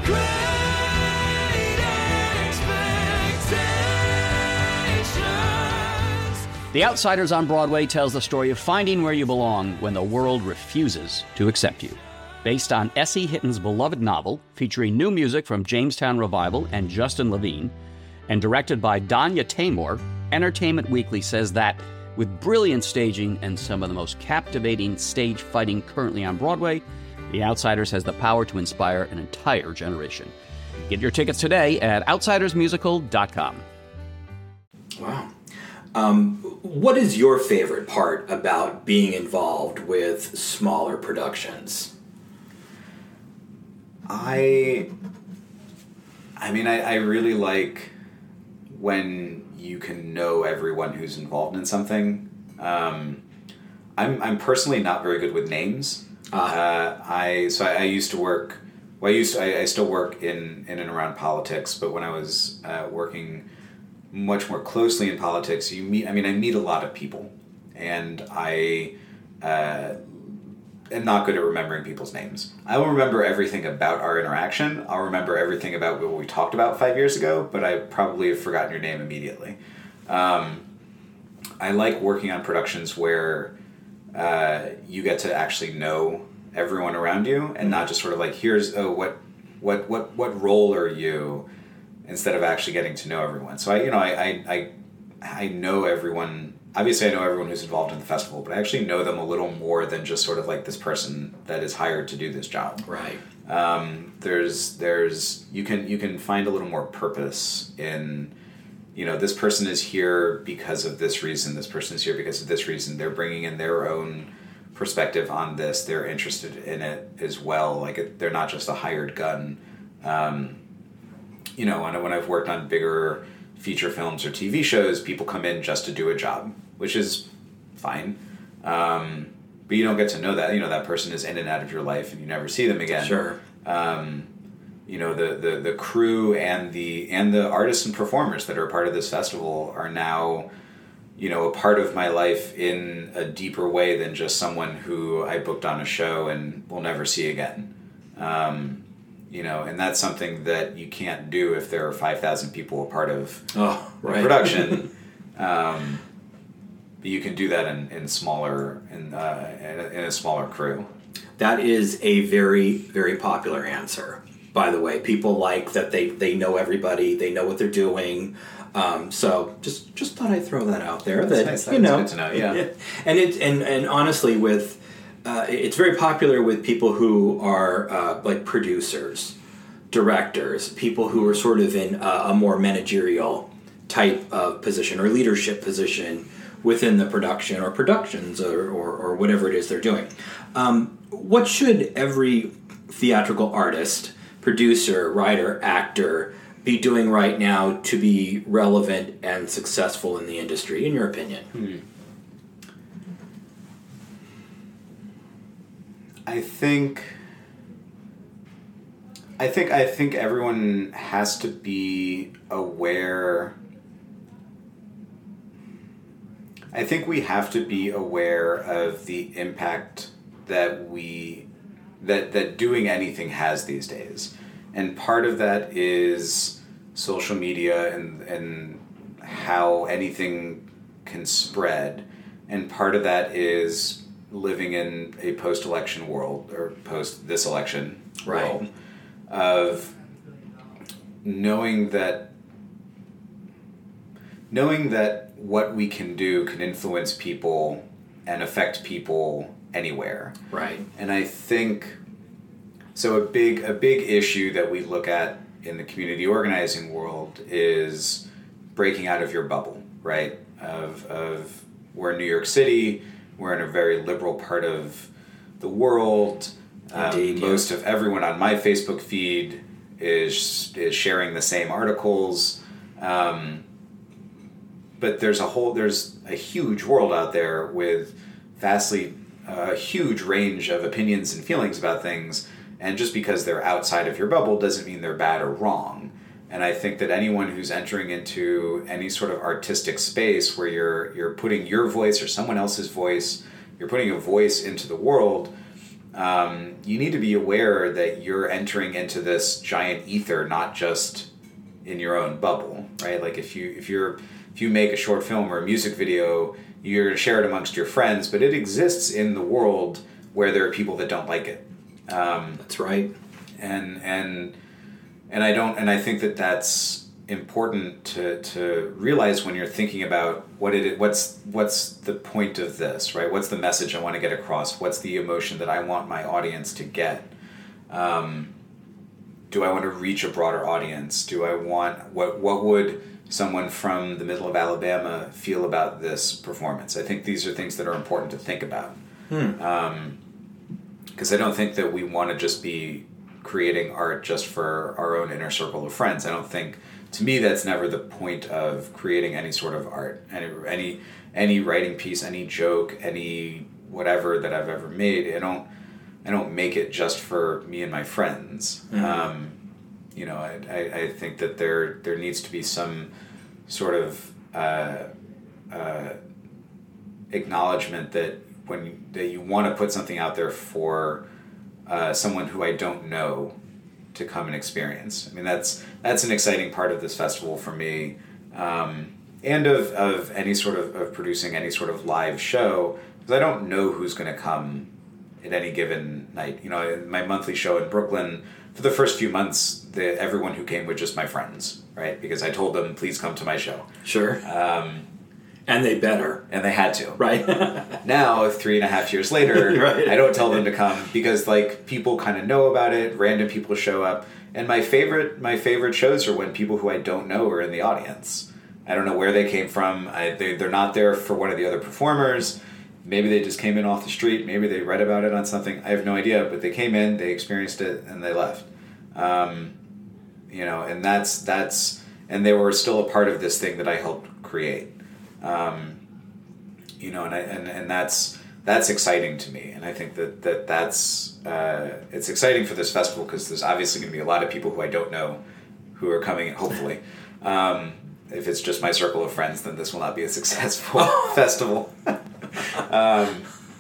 The Outsiders on Broadway tells the story of finding where you belong when the world refuses to accept you. Based on S E Hitton's beloved novel, featuring new music from Jamestown Revival and Justin Levine, and directed by Danya Taymor, Entertainment Weekly says that with brilliant staging and some of the most captivating stage fighting currently on Broadway, The Outsiders has the power to inspire an entire generation. Get your tickets today at outsiders musical dot com. Wow. Um, what is your favorite part about being involved with smaller productions? I, I mean, I, I really like when you can know everyone who's involved in something. Um, I'm I'm personally not very good with names. Ah. Uh, I so I, I used to work. Well, I used to, I, I still work in, in and around politics, but when I was uh, working much more closely in politics, you meet. I mean, I meet a lot of people, and I uh, am not good at remembering people's names. I will remember everything about our interaction. I'll remember everything about what we talked about five years ago, but I probably have forgotten your name immediately. Um, I like working on productions where uh, you get to actually know everyone around you, and not just sort of like, here's oh what what what what role are you, instead of actually getting to know everyone. So I you know I I I, I know everyone. Obviously, I know everyone who's involved in the festival, but I actually know them a little more than just sort of like this person that is hired to do this job. Right. Um, there's there's you can you can find a little more purpose in, you know, this person is here because of this reason. This person is here because of this reason. They're bringing in their own perspective on this. They're interested in it as well. Like it, they're not just a hired gun. Um, you know, when, when I've worked on bigger feature films or T V shows, people come in just to do a job, which is fine. Um, but you don't get to know that. You know, that person is in and out of your life and you never see them again. Sure. Um, you know, the, the, the crew and the and the artists and performers that are a part of this festival are now, you know, a part of my life in a deeper way than just someone who I booked on a show and will never see again. Um, you know, and that's something that you can't do if there are five thousand people a part of oh, right. a production. um, but you can do that in, in smaller in, uh, in, a, in a smaller crew. That is a very, very popular answer, by the way. People like that they, they know everybody, they know what they're doing. Um, so just just thought I'd throw that out there. That, That's nice. you know, That's good to know, yeah. And it and, and honestly, with uh, it's very popular with people who are uh, like producers, directors, people who are sort of in a, a more managerial type of position or leadership position within the production or productions or, or, or whatever it is they're doing. Um, what should every theatrical artist, producer, writer, actor be doing right now to be relevant and successful in the industry, in your opinion? Hmm. I think I think I think everyone has to be aware. I think we have to be aware of the impact that we that that doing anything has these days. And part of that is social media and and how anything can spread. And part of that is living in a post-election world, or post this election Right. world, of knowing that knowing that what we can do can influence people and affect people anywhere. Right. And I think so a big a big issue that we look at in the community organizing world is breaking out of your bubble, right? Of of we're in New York City, we're in a very liberal part of the world. Indeed, um, yeah. Most of everyone on my Facebook feed is is sharing the same articles. Um, but there's a whole there's a huge world out there with vastly a huge range of opinions and feelings about things, and just because they're outside of your bubble doesn't mean they're bad or wrong. And I think that anyone who's entering into any sort of artistic space where you're you're putting your voice or someone else's voice, you're putting a voice into the world, um, you need to be aware that you're entering into this giant ether, not just in your own bubble, right? Like if you if you're if you make a short film or a music video, you're going to share it amongst your friends, but it exists in the world where there are people that don't like it. Um, That's right. and and and I don't and I think that that's important to to realize when you're thinking about what it what's what's the point of this, right? What's the message I want to get across? What's the emotion that I want my audience to get? Um, do I want to reach a broader audience? Do I want what what would someone from the middle of Alabama feel about this performance? I think these are things that are important to think about. Hmm. Um, because I don't think that we want to just be creating art just for our own inner circle of friends. I don't think, to me, that's never the point of creating any sort of art. Any any any writing piece, any joke, any whatever that I've ever made, I don't I don't make it just for me and my friends. Mm-hmm. Um, you know, I, I I think that there there needs to be some sort of uh, uh, acknowledgement that when you, that you want to put something out there for uh, someone who I don't know to come and experience. I mean, that's that's an exciting part of this festival for me, um, and of, of any sort of, of producing any sort of live show, because I don't know who's going to come at any given night. You know, my monthly show in Brooklyn, for the first few months, the, everyone who came were just my friends, right? Because I told them, please come to my show. Sure. Um, and they better. and they had to. Right. Now, three and a half years later, Right. I don't tell them to come because, like, people kind of know about it. Random people show up, and my favorite, my favorite shows are when people who I don't know are in the audience. I don't know where they came from. I, they they're not there for one of the other performers. Maybe they just came in off the street. Maybe they read about it on something. I have no idea. But they came in, they experienced it, and they left. Um, you know, and that's that's and they were still a part of this thing that I helped create. Um, you know, and I, and and that's that's exciting to me, and I think that that that's uh, it's exciting for this festival because there's obviously going to be a lot of people who I don't know who are coming. Hopefully, um, if it's just my circle of friends, then this will not be a successful festival. um,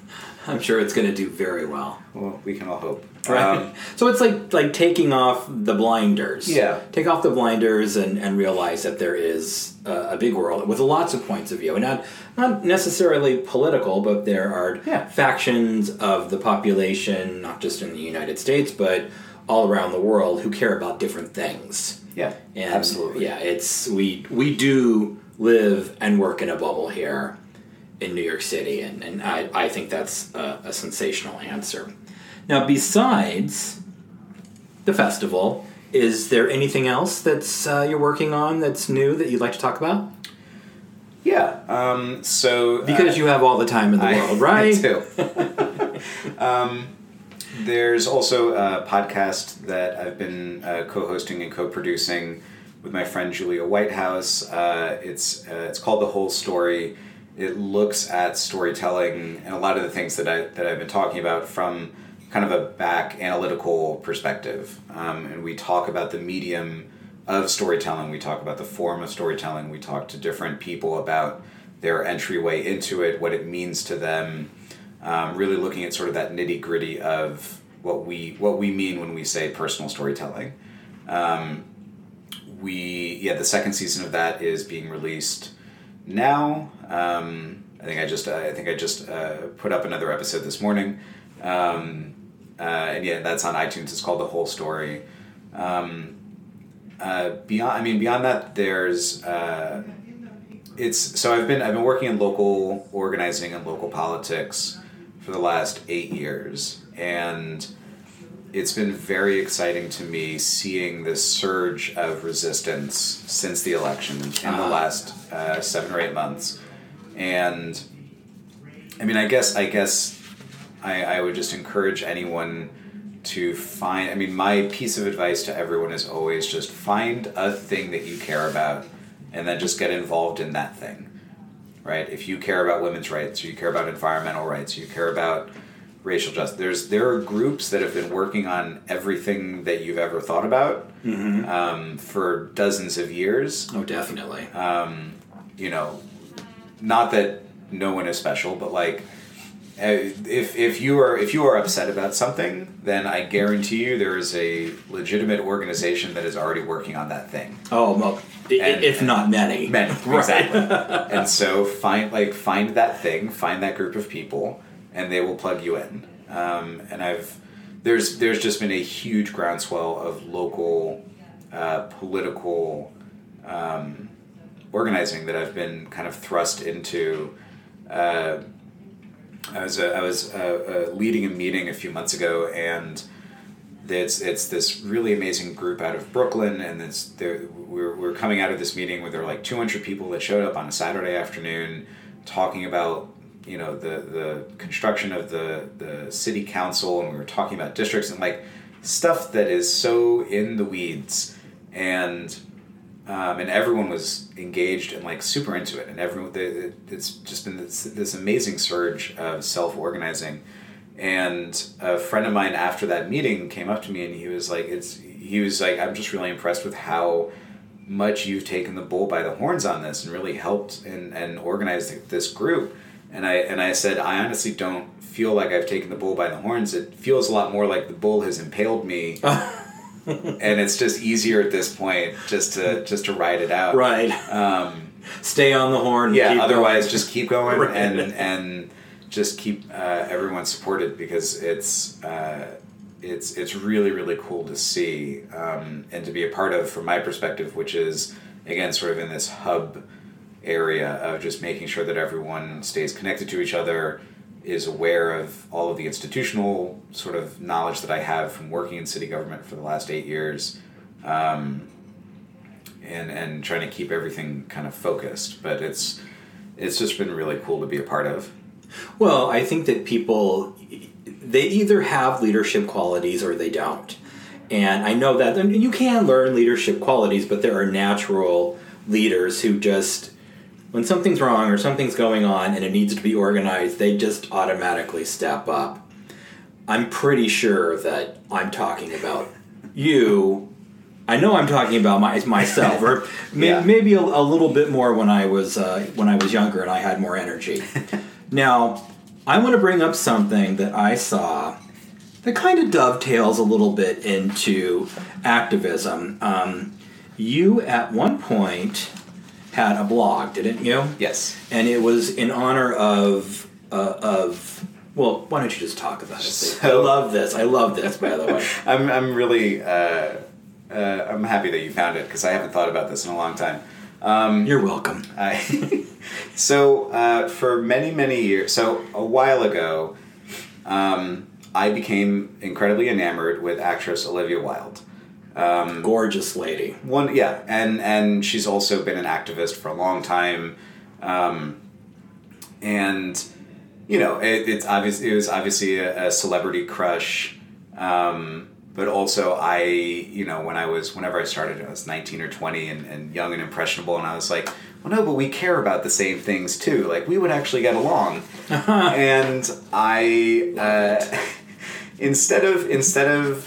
I'm sure it's going to do very well. Well, we can all hope. Right. Um, so it's like like taking off the blinders. Yeah. Take off the blinders and, and realize that there is a, a big world with lots of points of view. And not, not necessarily political, but there are yeah. factions of the population, not just in the United States, but all around the world who care about different things. Yeah, and absolutely. Yeah, it's we we do live and work in a bubble here in New York City, and, and I, I think that's a, a sensational answer. Now, besides the festival, is there anything else that's uh, you're working on that's new that you'd like to talk about? Yeah, um, so... Because uh, you have all the time in the I, world, right? I do. um, there's also a podcast that I've been uh, co-hosting and co-producing with my friend Julia Whitehouse. Uh, it's uh, it's called The Whole Story. It looks at storytelling and a lot of the things that I that I've been talking about from kind of a back analytical perspective. Um, and we talk about the medium of storytelling. We talk about the form of storytelling. We talk to different people about their entryway into it, what it means to them. Um, really looking at sort of that nitty gritty of what we what we mean when we say personal storytelling. Um, we yeah, the second season of that is being released now. Um, I think I just uh, I think I just uh, put up another episode this morning, um, uh, and yeah, that's on iTunes. It's called The Whole Story. Um, uh, beyond, I mean, beyond that, there's uh, it's so I've been I've been working in local organizing and local politics for the last eight years, and it's been very exciting to me seeing this surge of resistance since the election in the last uh, seven or eight months. And I mean, I guess I guess I, I would just encourage anyone to find, I mean, my piece of advice to everyone is always just find a thing that you care about and then just get involved in that thing, right? If you care about women's rights, or you care about environmental rights, or you care about racial justice, there's there are groups that have been working on everything that you've ever thought about mm-hmm. um, for dozens of years. Oh, definitely. Um, you know, not that no one is special, but like, if if you are if you are upset about something, then I guarantee you there is a legitimate organization that is already working on that thing. Oh, well, and, if and not many, many exactly. And so find like find that thing, find that group of people, and they will plug you in. Um, and I've there's there's just been a huge groundswell of local uh, political um, organizing that I've been kind of thrust into. Uh, I was uh, I was uh, uh, leading a meeting a few months ago, and it's it's this really amazing group out of Brooklyn, and it's we're we're coming out of this meeting where there were like two hundred people that showed up on a Saturday afternoon, talking about you know the the construction of the the city council, and we were talking about districts and like stuff that is so in the weeds, and. Um, and everyone was engaged and like super into it, and everyone they, it's just been this, this amazing surge of self-organizing. And a friend of mine after that meeting came up to me and he was like, "It's." He was like, "I'm just really impressed with how much you've taken the bull by the horns on this and really helped and and organized this group." And I and I said, "I honestly don't feel like I've taken the bull by the horns. It feels a lot more like the bull has impaled me." And it's just easier at this point just to just to ride it out. Right. Um, Stay on the horn. Yeah. Keep otherwise, going. just keep going Right. and and just keep uh, everyone supported, because it's uh, it's it's really really cool to see um, and to be a part of, from my perspective, which is again sort of in this hub area of just making sure that everyone stays connected to each other, is aware of all of the institutional sort of knowledge that I have from working in city government for the last eight years, um, and and trying to keep everything kind of focused. But it's it's just been really cool to be a part of. Well, I think that people, they either have leadership qualities or they don't. And I know that, I mean, you can learn leadership qualities, but there are natural leaders who just, when something's wrong or something's going on and it needs to be organized, they just automatically step up. I'm pretty sure that I'm talking about you. I know I'm talking about my, myself, or may, yeah. maybe a, a little bit more when I was uh, when I was younger and I had more energy. Now, I want to bring up something that I saw that kind of dovetails a little bit into activism. Um, you, at one point, had a blog, didn't you? Yes. And it was in honor of, uh, of well, why don't you just talk about it? So, I love this. I love this, by the way. I'm, I'm really, uh, uh, I'm happy that you found it, because I haven't thought about this in a long time. Um, You're welcome. I, so, uh, for many, many years, so a while ago, um, I became incredibly enamored with actress Olivia Wilde. Um, Gorgeous lady. One, yeah, and and she's also been an activist for a long time, um, and you know, it, it's obvious. It was obviously a, a celebrity crush, um, but also I, you know, when I was whenever I started, I was nineteen or twenty and, and young and impressionable, and I was like, well, no, but we care about the same things too. Like we would actually get along, and I uh, instead of instead of.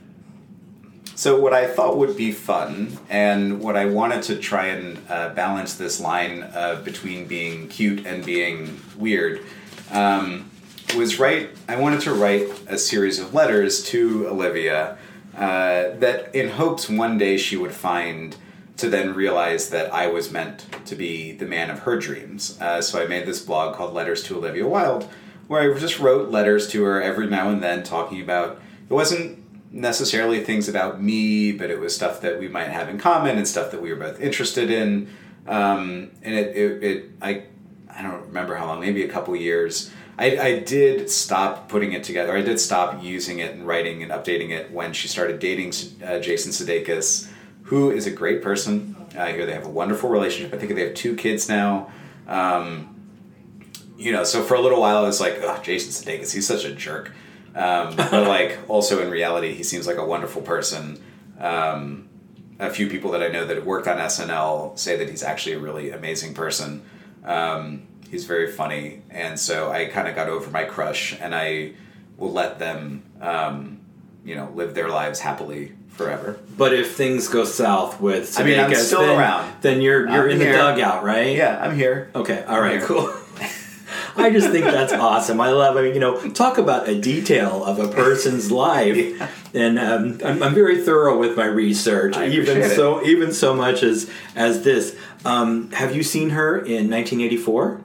So what I thought would be fun, and what I wanted to try and uh, balance this line uh, between being cute and being weird, um, was write. I wanted to write a series of letters to Olivia uh, that, in hopes one day she would find, to then realize that I was meant to be the man of her dreams. Uh, so I made this blog called Letters to Olivia Wilde, where I just wrote letters to her every now and then, talking about, it wasn't necessarily things about me, but it was stuff that we might have in common and stuff that we were both interested in. Um, and it, it, it, I, I don't remember how long, maybe a couple years. I, I did stop putting it together. I did stop using it and writing and updating it when she started dating uh, Jason Sudeikis, who is a great person. Uh, I hear they have a wonderful relationship. I think they have two kids now. Um, you know, so for a little while I was like, oh, Jason Sudeikis, he's such a jerk. Um, but like also in reality, he seems like a wonderful person. Um, a few people that I know that have worked on S N L say that he's actually a really amazing person. Um, he's very funny. And so I kind of got over my crush, and I will let them, um, you know, live their lives happily forever. But if things go south with Sudeikis, I mean, I'm still then, around. then you're you're I'm in here. the dugout, right? Yeah, I'm here. Okay, all right, here. cool. I just think that's awesome. I love, I mean, you know, talk about a detail of a person's life. Yeah. And um, I'm, I'm very thorough with my research, I even appreciate so, it. even so much as as this. Um, have you seen her in nineteen eighty-four?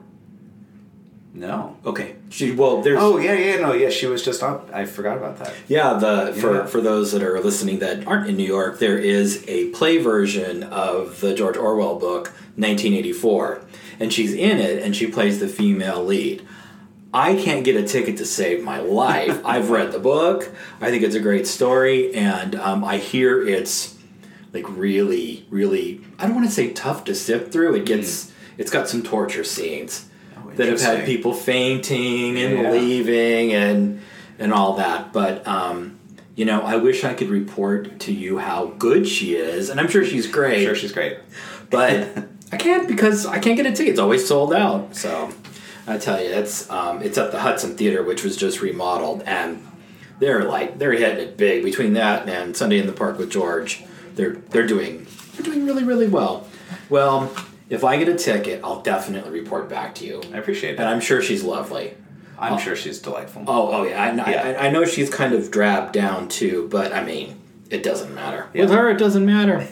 No. Okay. She well, there's Oh yeah, yeah, no, yeah. She was just on. I forgot about that. yeah. The for Yeah. for those that are listening that aren't in New York, there is a play version of the George Orwell book nineteen eighty-four, and she's in it, and she plays the female lead. I can't get a ticket to save my life. I've read the book. I think it's a great story, and um, I hear it's like really, really. I don't want to say tough to sift through. It gets. Mm. It's got some torture scenes Oh, that have had people fainting and Yeah. leaving and and all that. But um, you know, I wish I could report to you how good she is, and I'm sure she's great. Sure, she's great. But I can't because I can't get a ticket. It's always sold out. So I tell you, it's um, it's at the Hudson Theater, which was just remodeled, and they're like they're hitting it big. Between that and Sunday in the Park with George, they're they're doing they're doing really really well. Well, if I get a ticket, I'll definitely report back to you. I appreciate that. And I'm sure she's lovely. I'm oh. sure she's delightful. Oh, oh yeah. I, Yeah. I, I know she's kind of drabbed down too, but I mean, it doesn't matter. Yeah. With her, it doesn't matter.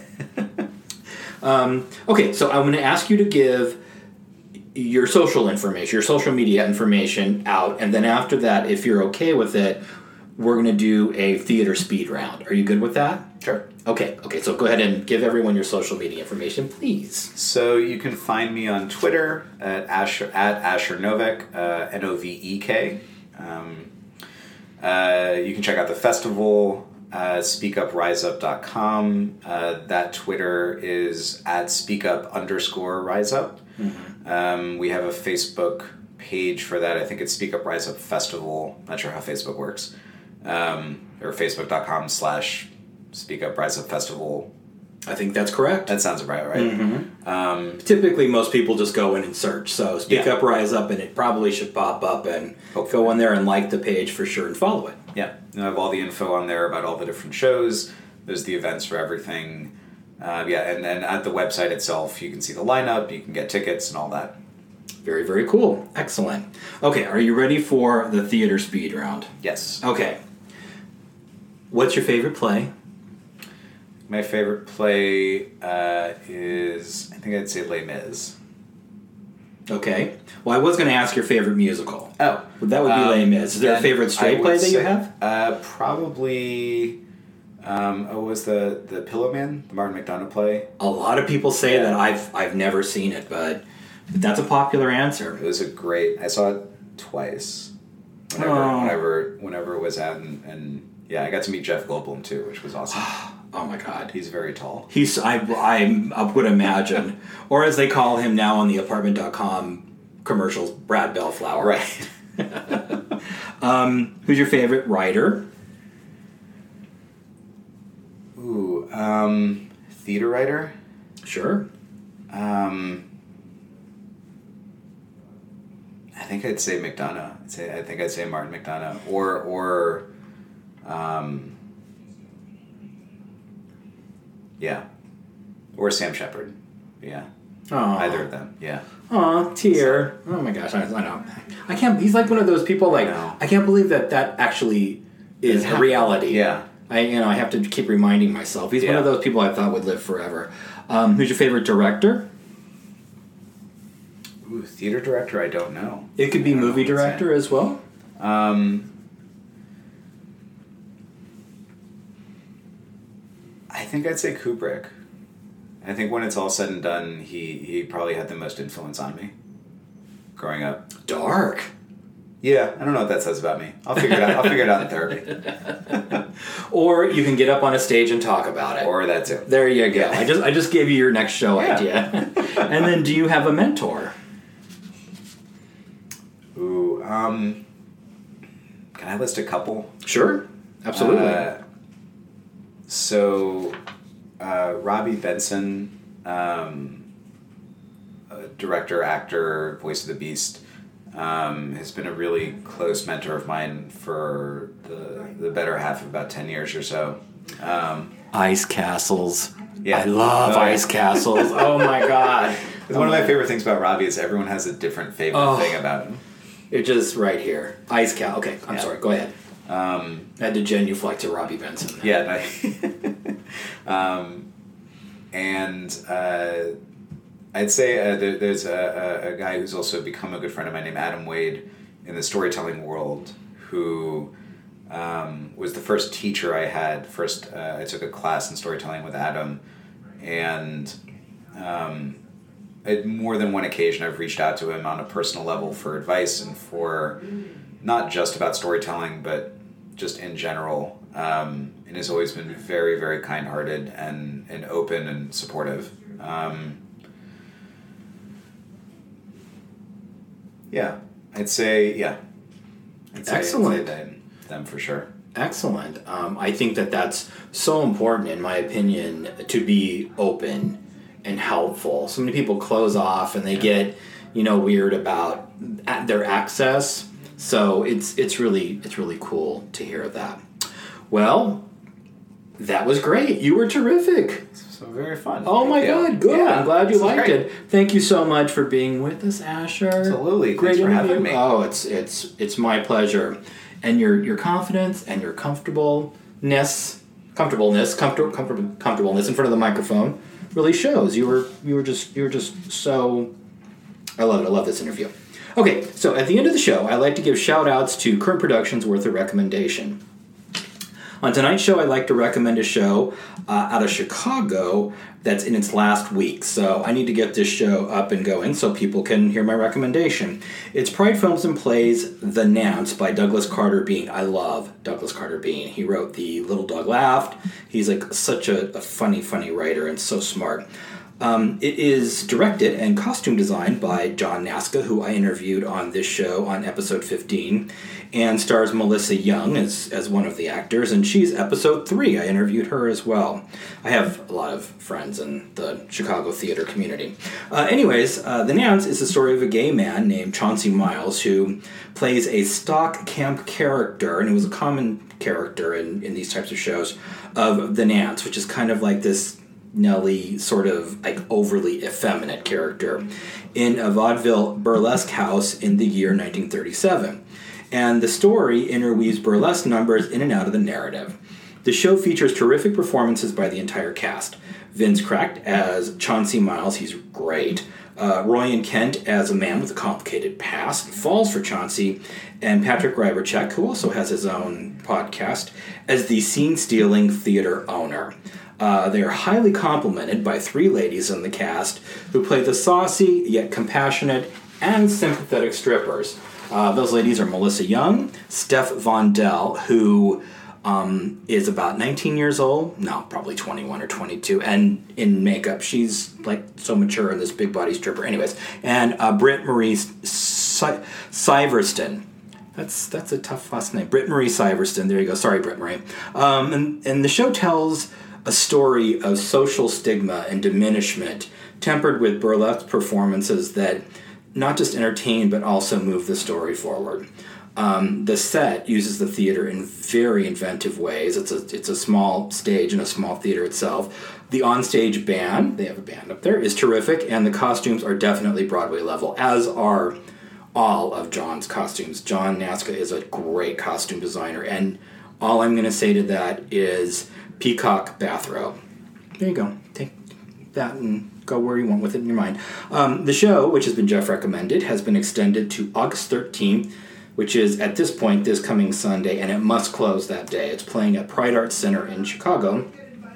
um, okay, so I'm going to ask you to give your social information, your social media information out, and then after that, if you're okay with it, we're going to do a theater speed round. Are you good with that? Sure. Okay, okay, so go ahead and give everyone your social media information, please. So you can find me on Twitter at Asher, at Asher Novek, uh, N O V E K. Um, uh, you can check out the festival, uh, speak up rise up dot com. Uh, that Twitter is at speakup underscore riseup. Mm-hmm. Um, we have a Facebook page for that. I think it's Speak Up Rise Up Festival. Not sure how Facebook works. Um, or facebook.com slash Speak Up Rise Up Festival. I think that's correct. That sounds about right. Mm-hmm. Um, Typically, most people just go in and search. So Speak Yeah. Up, Rise Up, and it probably should pop up, and Hopefully. go in there and like the page for sure and follow it. yeah, I have all the info on there about all the different shows. There's the events for everything. Uh, yeah, and, and at the website itself, you can see the lineup, you can get tickets and all that. Very, very cool. Excellent. Okay, are you ready for the theater speed round? Yes. Okay. What's your favorite play? My favorite play uh, is, I think I'd say Les Mis. Okay. Well, I was going to ask your favorite musical. Oh. That would be um, Les Mis. Is there a favorite straight play that you say, have? Uh, probably, um, oh, was the, the Pillow Man, the Martin McDonagh play? A lot of people say Yeah. that. I've I've never seen it, but that's a popular answer. It was a great, I saw it twice. Whenever, Oh. whenever, whenever it was out, and, and yeah, I got to meet Jeff Goldblum too, which was awesome. Oh my God. He's very tall. He's I I, I would imagine, or as they call him now on the apartment dot com commercials, Brad Bellflower. Right. um, who's your favorite writer? Ooh, um, theater writer? Sure. Um, I think I'd say McDonagh. I'd say, I think I'd say Martin McDonagh. Or, or, um, yeah. Or Sam Shepard. Yeah. Oh. Either of them, yeah. Aw, tear. Oh my gosh, I, I know. I can't, he's like one of those people, like, I know. I can't believe that that actually is a reality. Yeah. I, you know, I have to keep reminding myself. He's one Yeah. of those people I thought would live forever. Um, who's your favorite director? Ooh, theater director, I don't know. It could be I don't know movie what to say. director as well. Um, I think I'd say Kubrick. I think when it's all said and done, he, he probably had the most influence on me growing up. Dark. Yeah, I don't know what that says about me. I'll figure it out. I'll figure it out in therapy. Or you can get up on a stage and talk about it. Or that too. There you go. I just I just gave you your next show Yeah. idea. And then, do you have a mentor? Ooh, um, can I list a couple? Sure. Absolutely. Uh, so, uh, Robbie Benson, um, a director, actor, voice of the beast, um, has been a really close mentor of mine for the the better half of about ten years or so. Um, Ice castles. Yeah. I love Oh, yeah. ice castles. Oh my God. one of my favorite things about Robbie is everyone has a different favorite Oh. thing about him. It's just right here. Ice castle. Okay, I'm Yeah. sorry. Go ahead. Um, I had to genuflect to Robbie Benson. Yeah, no. um, and uh, I'd say uh, there, there's a, a, a guy who's also become a good friend of mine named Adam Wade in the storytelling world, who um, was the first teacher I had. First, uh, I took a class in storytelling with Adam, and um, at more than one occasion I've reached out to him on a personal level for advice and for not just about storytelling, but just in general, um, and has always been very, very kind-hearted and, and open and supportive. Um, yeah, I'd say, yeah. I'd say, Excellent. I'd say them, them for sure. Excellent. Um, I think that that's so important, in my opinion, to be open and helpful. So many people close off and they get, you know, weird about a- their access. So it's it's really it's really cool to hear that. Well, that was great. You were terrific. So very fun. Oh Thank my you. God, good. Yeah, I'm glad you this is liked great. it. Thank you so much for being with us, Asher. Absolutely. Great Thanks for interview. having me. Oh, it's it's it's my pleasure. And your your confidence and your comfortableness, comfortableness, comfort, comfort, comfortableness in front of the microphone really shows. You were you were just you were just so. I love it. I love this interview. Okay, so at the end of the show, I like to give shout outs to current productions worth a recommendation. On tonight's show, I'd like to recommend a show uh, out of Chicago that's in its last week. So I need to get this show up and going so people can hear my recommendation. It's Pride Films and Plays The Nance by Douglas Carter Bean. I love Douglas Carter Bean. He wrote The Little Dog Laughed. He's like such a, a funny, funny writer and so smart. Um, it is directed and costume designed by John Nasca, who I interviewed on this show on episode fifteen, and stars Melissa Young as, as one of the actors, and she's episode three. I interviewed her as well. I have a lot of friends in the Chicago theater community. Uh, anyways, uh, The Nance is the story of a gay man named Chauncey Miles who plays a stock camp character, and it was a common character in, in these types of shows, of The Nance, which is kind of like this Nellie sort of like overly effeminate character in a vaudeville burlesque house in the year nineteen thirty-seven. And the story interweaves burlesque numbers in and out of the narrative. The show features terrific performances by the entire cast. Vince Cracked as Chauncey Miles, he's great. Uh, Royan Kent as a man with a complicated past, falls for Chauncey. And Patrick Ryberchek, who also has his own podcast, as the scene-stealing theater owner. Uh, they are highly complimented by three ladies in the cast who play the saucy, yet compassionate, and sympathetic strippers. Uh, those ladies are Melissa Young, Steph Vondell, who um, is about nineteen years old, no, probably twenty-one or twenty-two, and in makeup, she's like so mature in this big body stripper. Anyways, and uh, Britt Marie si- Syverston. That's that's a tough last name. Britt Marie Syverston. There you go. Sorry, Britt Marie. Um, and, and the show tells a story of social stigma and diminishment, tempered with burlesque performances that not just entertain, but also move the story forward. Um, the set uses the theater in very inventive ways. It's a it's a small stage and a small theater itself. The onstage band, they have a band up there, is terrific, and the costumes are definitely Broadway level, as are all of John's costumes. John Nasca is a great costume designer, and all I'm going to say to that is peacock bathrobe. There you go. Take that and go where you want with it in your mind. Um, the show, which has been Jeff recommended, has been extended to August thirteenth, which is, at this point, this coming Sunday, and it must close that day. It's playing at Pride Arts Center in Chicago.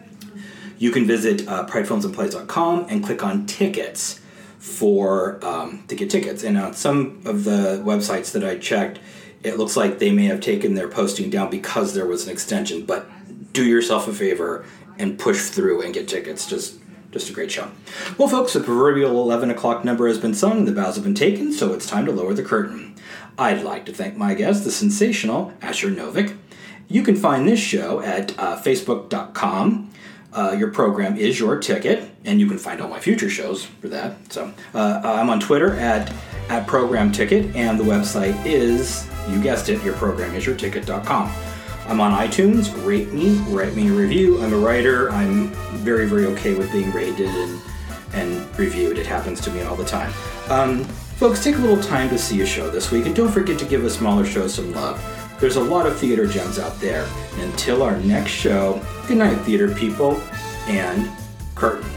You can visit uh, pride films and plays dot com and click on tickets for um, to get tickets. And on some of the websites that I checked, it looks like they may have taken their posting down because there was an extension, but do yourself a favor and push through and get tickets. Just just a great show. Well, folks, the proverbial eleven o'clock number has been sung, the bows have been taken, so it's time to lower the curtain. I'd like to thank my guest, the sensational Asher Novick. You can find this show at uh, facebook dot com. Uh, your program is your ticket, and you can find all my future shows for that. So uh, I'm on Twitter at, at Program Ticket, and the website is, you guessed it, your program is your ticket dot com. I'm on iTunes. Rate me, write me a review. I'm a writer. I'm very, very okay with being rated and, and reviewed. It happens to me all the time. Um, folks, take a little time to see a show this week, and don't forget to give a smaller show some love. There's a lot of theater gems out there. And until our next show, good night, theater people, and curtain.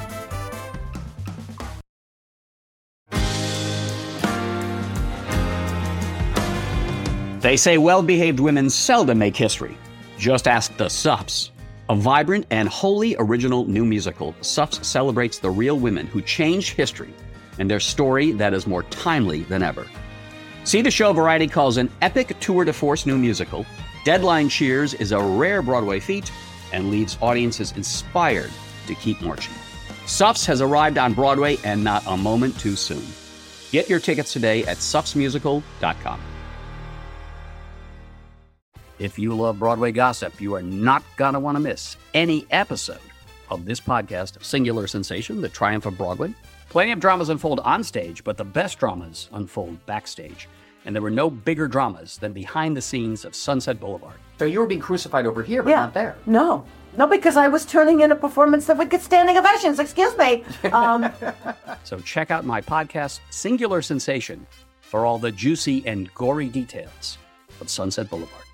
They say well-behaved women seldom make history. Just ask the Suffs. A vibrant and wholly original new musical, Suffs celebrates the real women who changed history and their story that is more timely than ever. See the show Variety calls an epic tour de force new musical. Deadline cheers is a rare Broadway feat and leaves audiences inspired to keep marching. Suffs has arrived on Broadway, and not a moment too soon. Get your tickets today at suffs musical dot com. If you love Broadway gossip, you are not going to want to miss any episode of this podcast, Singular Sensation, The Triumph of Broadway. Plenty of dramas unfold on stage, but the best dramas unfold backstage. And there were no bigger dramas than behind the scenes of Sunset Boulevard. So you were being crucified over here, but yeah. not there. No. No, because I was turning in a performance that would get standing ovations. Excuse me. Um, so check out my podcast, Singular Sensation, for all the juicy and gory details of Sunset Boulevard.